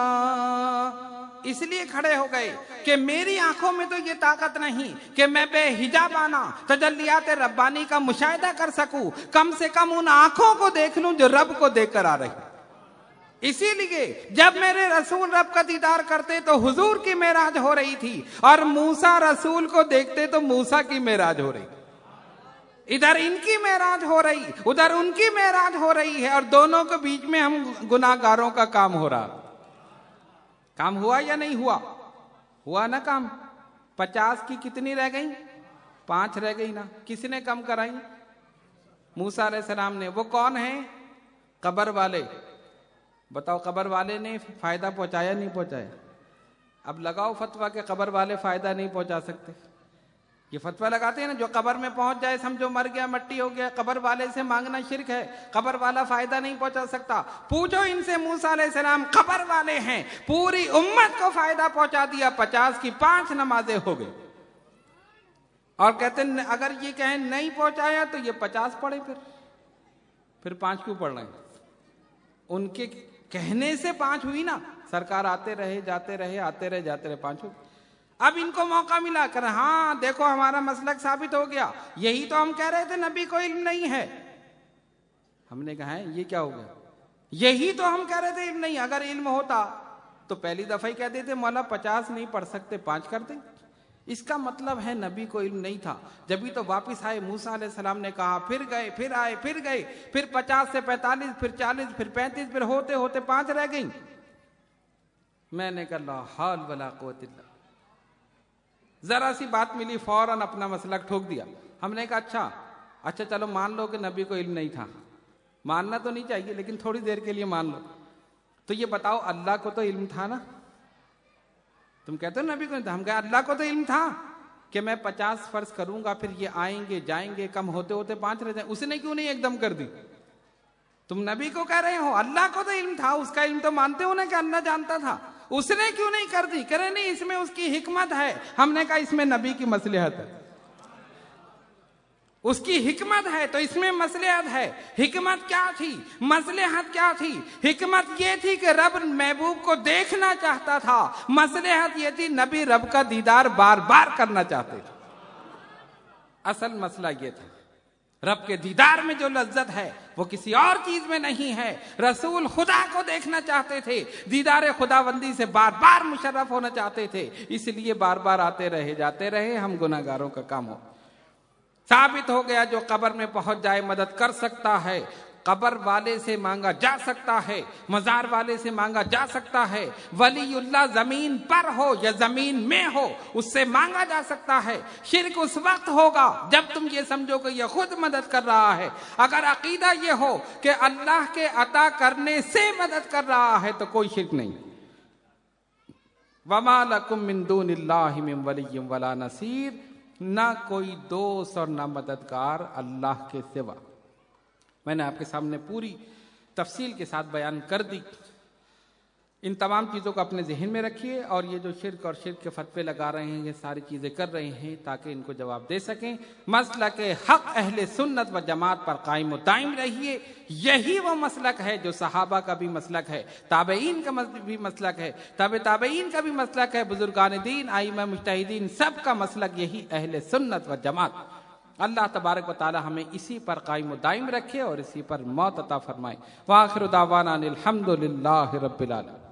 [SPEAKER 1] اس لیے کھڑے ہو گئے کہ میری آنکھوں میں تو یہ طاقت نہیں کہ میں بے حجابانہ تجلیات ربانی کا مشاہدہ کر سکوں، کم سے کم ان آنکھوں کو دیکھ لوں جو رب کو دیکھ کر آ رہی. اسی لیے جب میرے رسول رب کا دیدار کرتے تو حضور کی معراج ہو رہی تھی، اور موسیٰ رسول کو دیکھتے تو موسیٰ کی معراج ہو رہی. ادھر ان کی معراج ہو رہی، ادھر ان کی معراج ہو رہی ہے، اور دونوں کے بیچ میں ہم گناہ گاروں کا کام ہو رہا. کام ہوا یا نہیں ہوا؟ ہوا نا کام. 50 کی کتنی رہ گئی؟ 5 رہ گئی نا. کس نے کم کرائی؟ موسیٰ علیہ السلام نے. وہ کون ہیں؟ قبر والے. بتاؤ قبر والے نے فائدہ پہنچایا نہیں پہنچایا؟ اب لگاؤ فتویٰ کہ قبر والے فائدہ نہیں پہنچا سکتے. یہ فتویٰ لگاتے ہیں نا جو قبر میں پہنچ جائے سمجھو مر گیا، مٹی ہو گیا. قبر والے سے مانگنا شرک ہے، قبر والا فائدہ نہیں پہنچا سکتا. پوچھو ان سے موسیٰ علیہ السلام قبر والے ہیں، پوری امت کو فائدہ پہنچا دیا. 50 کی 5 نمازیں ہو گئی. اور کہتے ہیں اگر یہ کہیں نہیں پہنچایا تو یہ 50 پڑھے، پھر 5 کیوں پڑھ رہے ہیں؟ ان کے کہنے سے 5 ہوئی نا. سرکار آتے رہے جاتے رہے، آتے رہے جاتے رہے، 5 ہو. اب ان کو موقع ملا کر ہاں دیکھو ہمارا مسلک ثابت ہو گیا. یہی تو ہم کہہ رہے تھے نبی کو علم نہیں ہے. ہم نے کہا ہے یہ کیا ہو گیا؟ یہی تو ہم کہہ رہے تھے علم نہیں. اگر علم ہوتا تو پہلی دفعہ ہی کہہ دیتے مولا 50 نہیں پڑھ سکتے، 5 کر دیں. اس کا مطلب ہے نبی کو علم نہیں تھا. جبھی تو واپس آئے موسیٰ علیہ السلام نے کہا، پھر گئے، پھر آئے، پھر گئے، پھر 50 سے 45، پھر 40، پھر 35، پھر ہوتے ہوتے 5 رہ گئیں. میں نے کہا لا حول ولا قوت الا باللہ. ذرا سی بات ملی فوراً اپنا مسلک ٹھوک دیا. ہم نے کہا اچھا چلو مان لو کہ نبی کو علم نہیں تھا. ماننا تو نہیں چاہیے لیکن تھوڑی دیر کے لیے مان لو. تو یہ بتاؤ اللہ کو تو علم تھا نا. تم کہتے ہو نبی کو نہیں تھا، ہم کہتے اللہ کو تو علم تھا کہ میں 50 فرض کروں گا، پھر یہ آئیں گے جائیں گے، کم ہوتے ہوتے 5 رہ جائیں. اس نے کیوں نہیں ایک دم کر دی؟ تم نبی کو کہہ رہے ہو اللہ کو تو علم تھا، اس کا علم تو مانتے ہو نا کہ اللہ جانتا تھا. اس نے کیوں نہیں کر دی؟ کہہ رہے نہیں اس میں اس کی حکمت ہے. ہم نے کہا اس میں نبی کی مصلحت ہے. اس کی حکمت ہے تو اس میں مصلحت ہے۔ حکمت کیا تھی؟ مصلحت کیا تھی؟ حکمت یہ تھی کہ رب محبوب کو دیکھنا چاہتا تھا، مصلحت یہ تھی نبی رب کا دیدار بار بار کرنا چاہتے تھے۔ اصل مسئلہ یہ تھا، رب کے دیدار میں جو لذت ہے وہ کسی اور چیز میں نہیں ہے۔ رسول خدا کو دیکھنا چاہتے تھے، دیدار خداوندی سے بار بار مشرف ہونا چاہتے تھے، اس لیے بار بار آتے رہے جاتے رہے۔ ہم گناہگاروں کا کام ہو۔ ثابت ہو گیا جو قبر میں پہنچ جائے مدد کر سکتا ہے، قبر والے سے مانگا جا سکتا ہے، مزار والے سے مانگا جا سکتا ہے، ولی اللہ زمین پر ہو یا زمین میں ہو اس سے مانگا جا سکتا ہے۔ شرک اس وقت ہوگا جب تم یہ سمجھو کہ یہ خود مدد کر رہا ہے۔ اگر عقیدہ یہ ہو کہ اللہ کے عطا کرنے سے مدد کر رہا ہے تو کوئی شرک نہیں۔ وَمَا لَكُم مِّن دُونِ اللَّهِ مِن وَلِيٍّ وَلَا نَصِيرٍ، نہ کوئی دوست اور نہ مددگار اللہ کے سوا۔ میں نے آپ کے سامنے پوری تفصیل کے ساتھ بیان کر دی۔ ان تمام چیزوں کو اپنے ذہن میں رکھیے، اور یہ جو شرک اور شرک کے فتوے لگا رہے ہیں، یہ ساری چیزیں کر رہے ہیں تاکہ ان کو جواب دے سکیں۔ مسلک حق اہل سنت و جماعت پر قائم و دائم رہیے۔ یہی وہ مسلک ہے جو صحابہ کا بھی مسلک ہے، تابعین کا بھی مسلک ہے، تابعین کا بھی مسلک ہے، بزرگان دین، ائمہ مجتہدین، سب کا مسلک یہی اہل سنت و جماعت۔ اللہ تبارک و تعالی ہمیں اسی پر قائم و دائم رکھے اور اسی پر موت عطا فرمائے۔ وآخر دعوانا الحمد للہ رب العالمین۔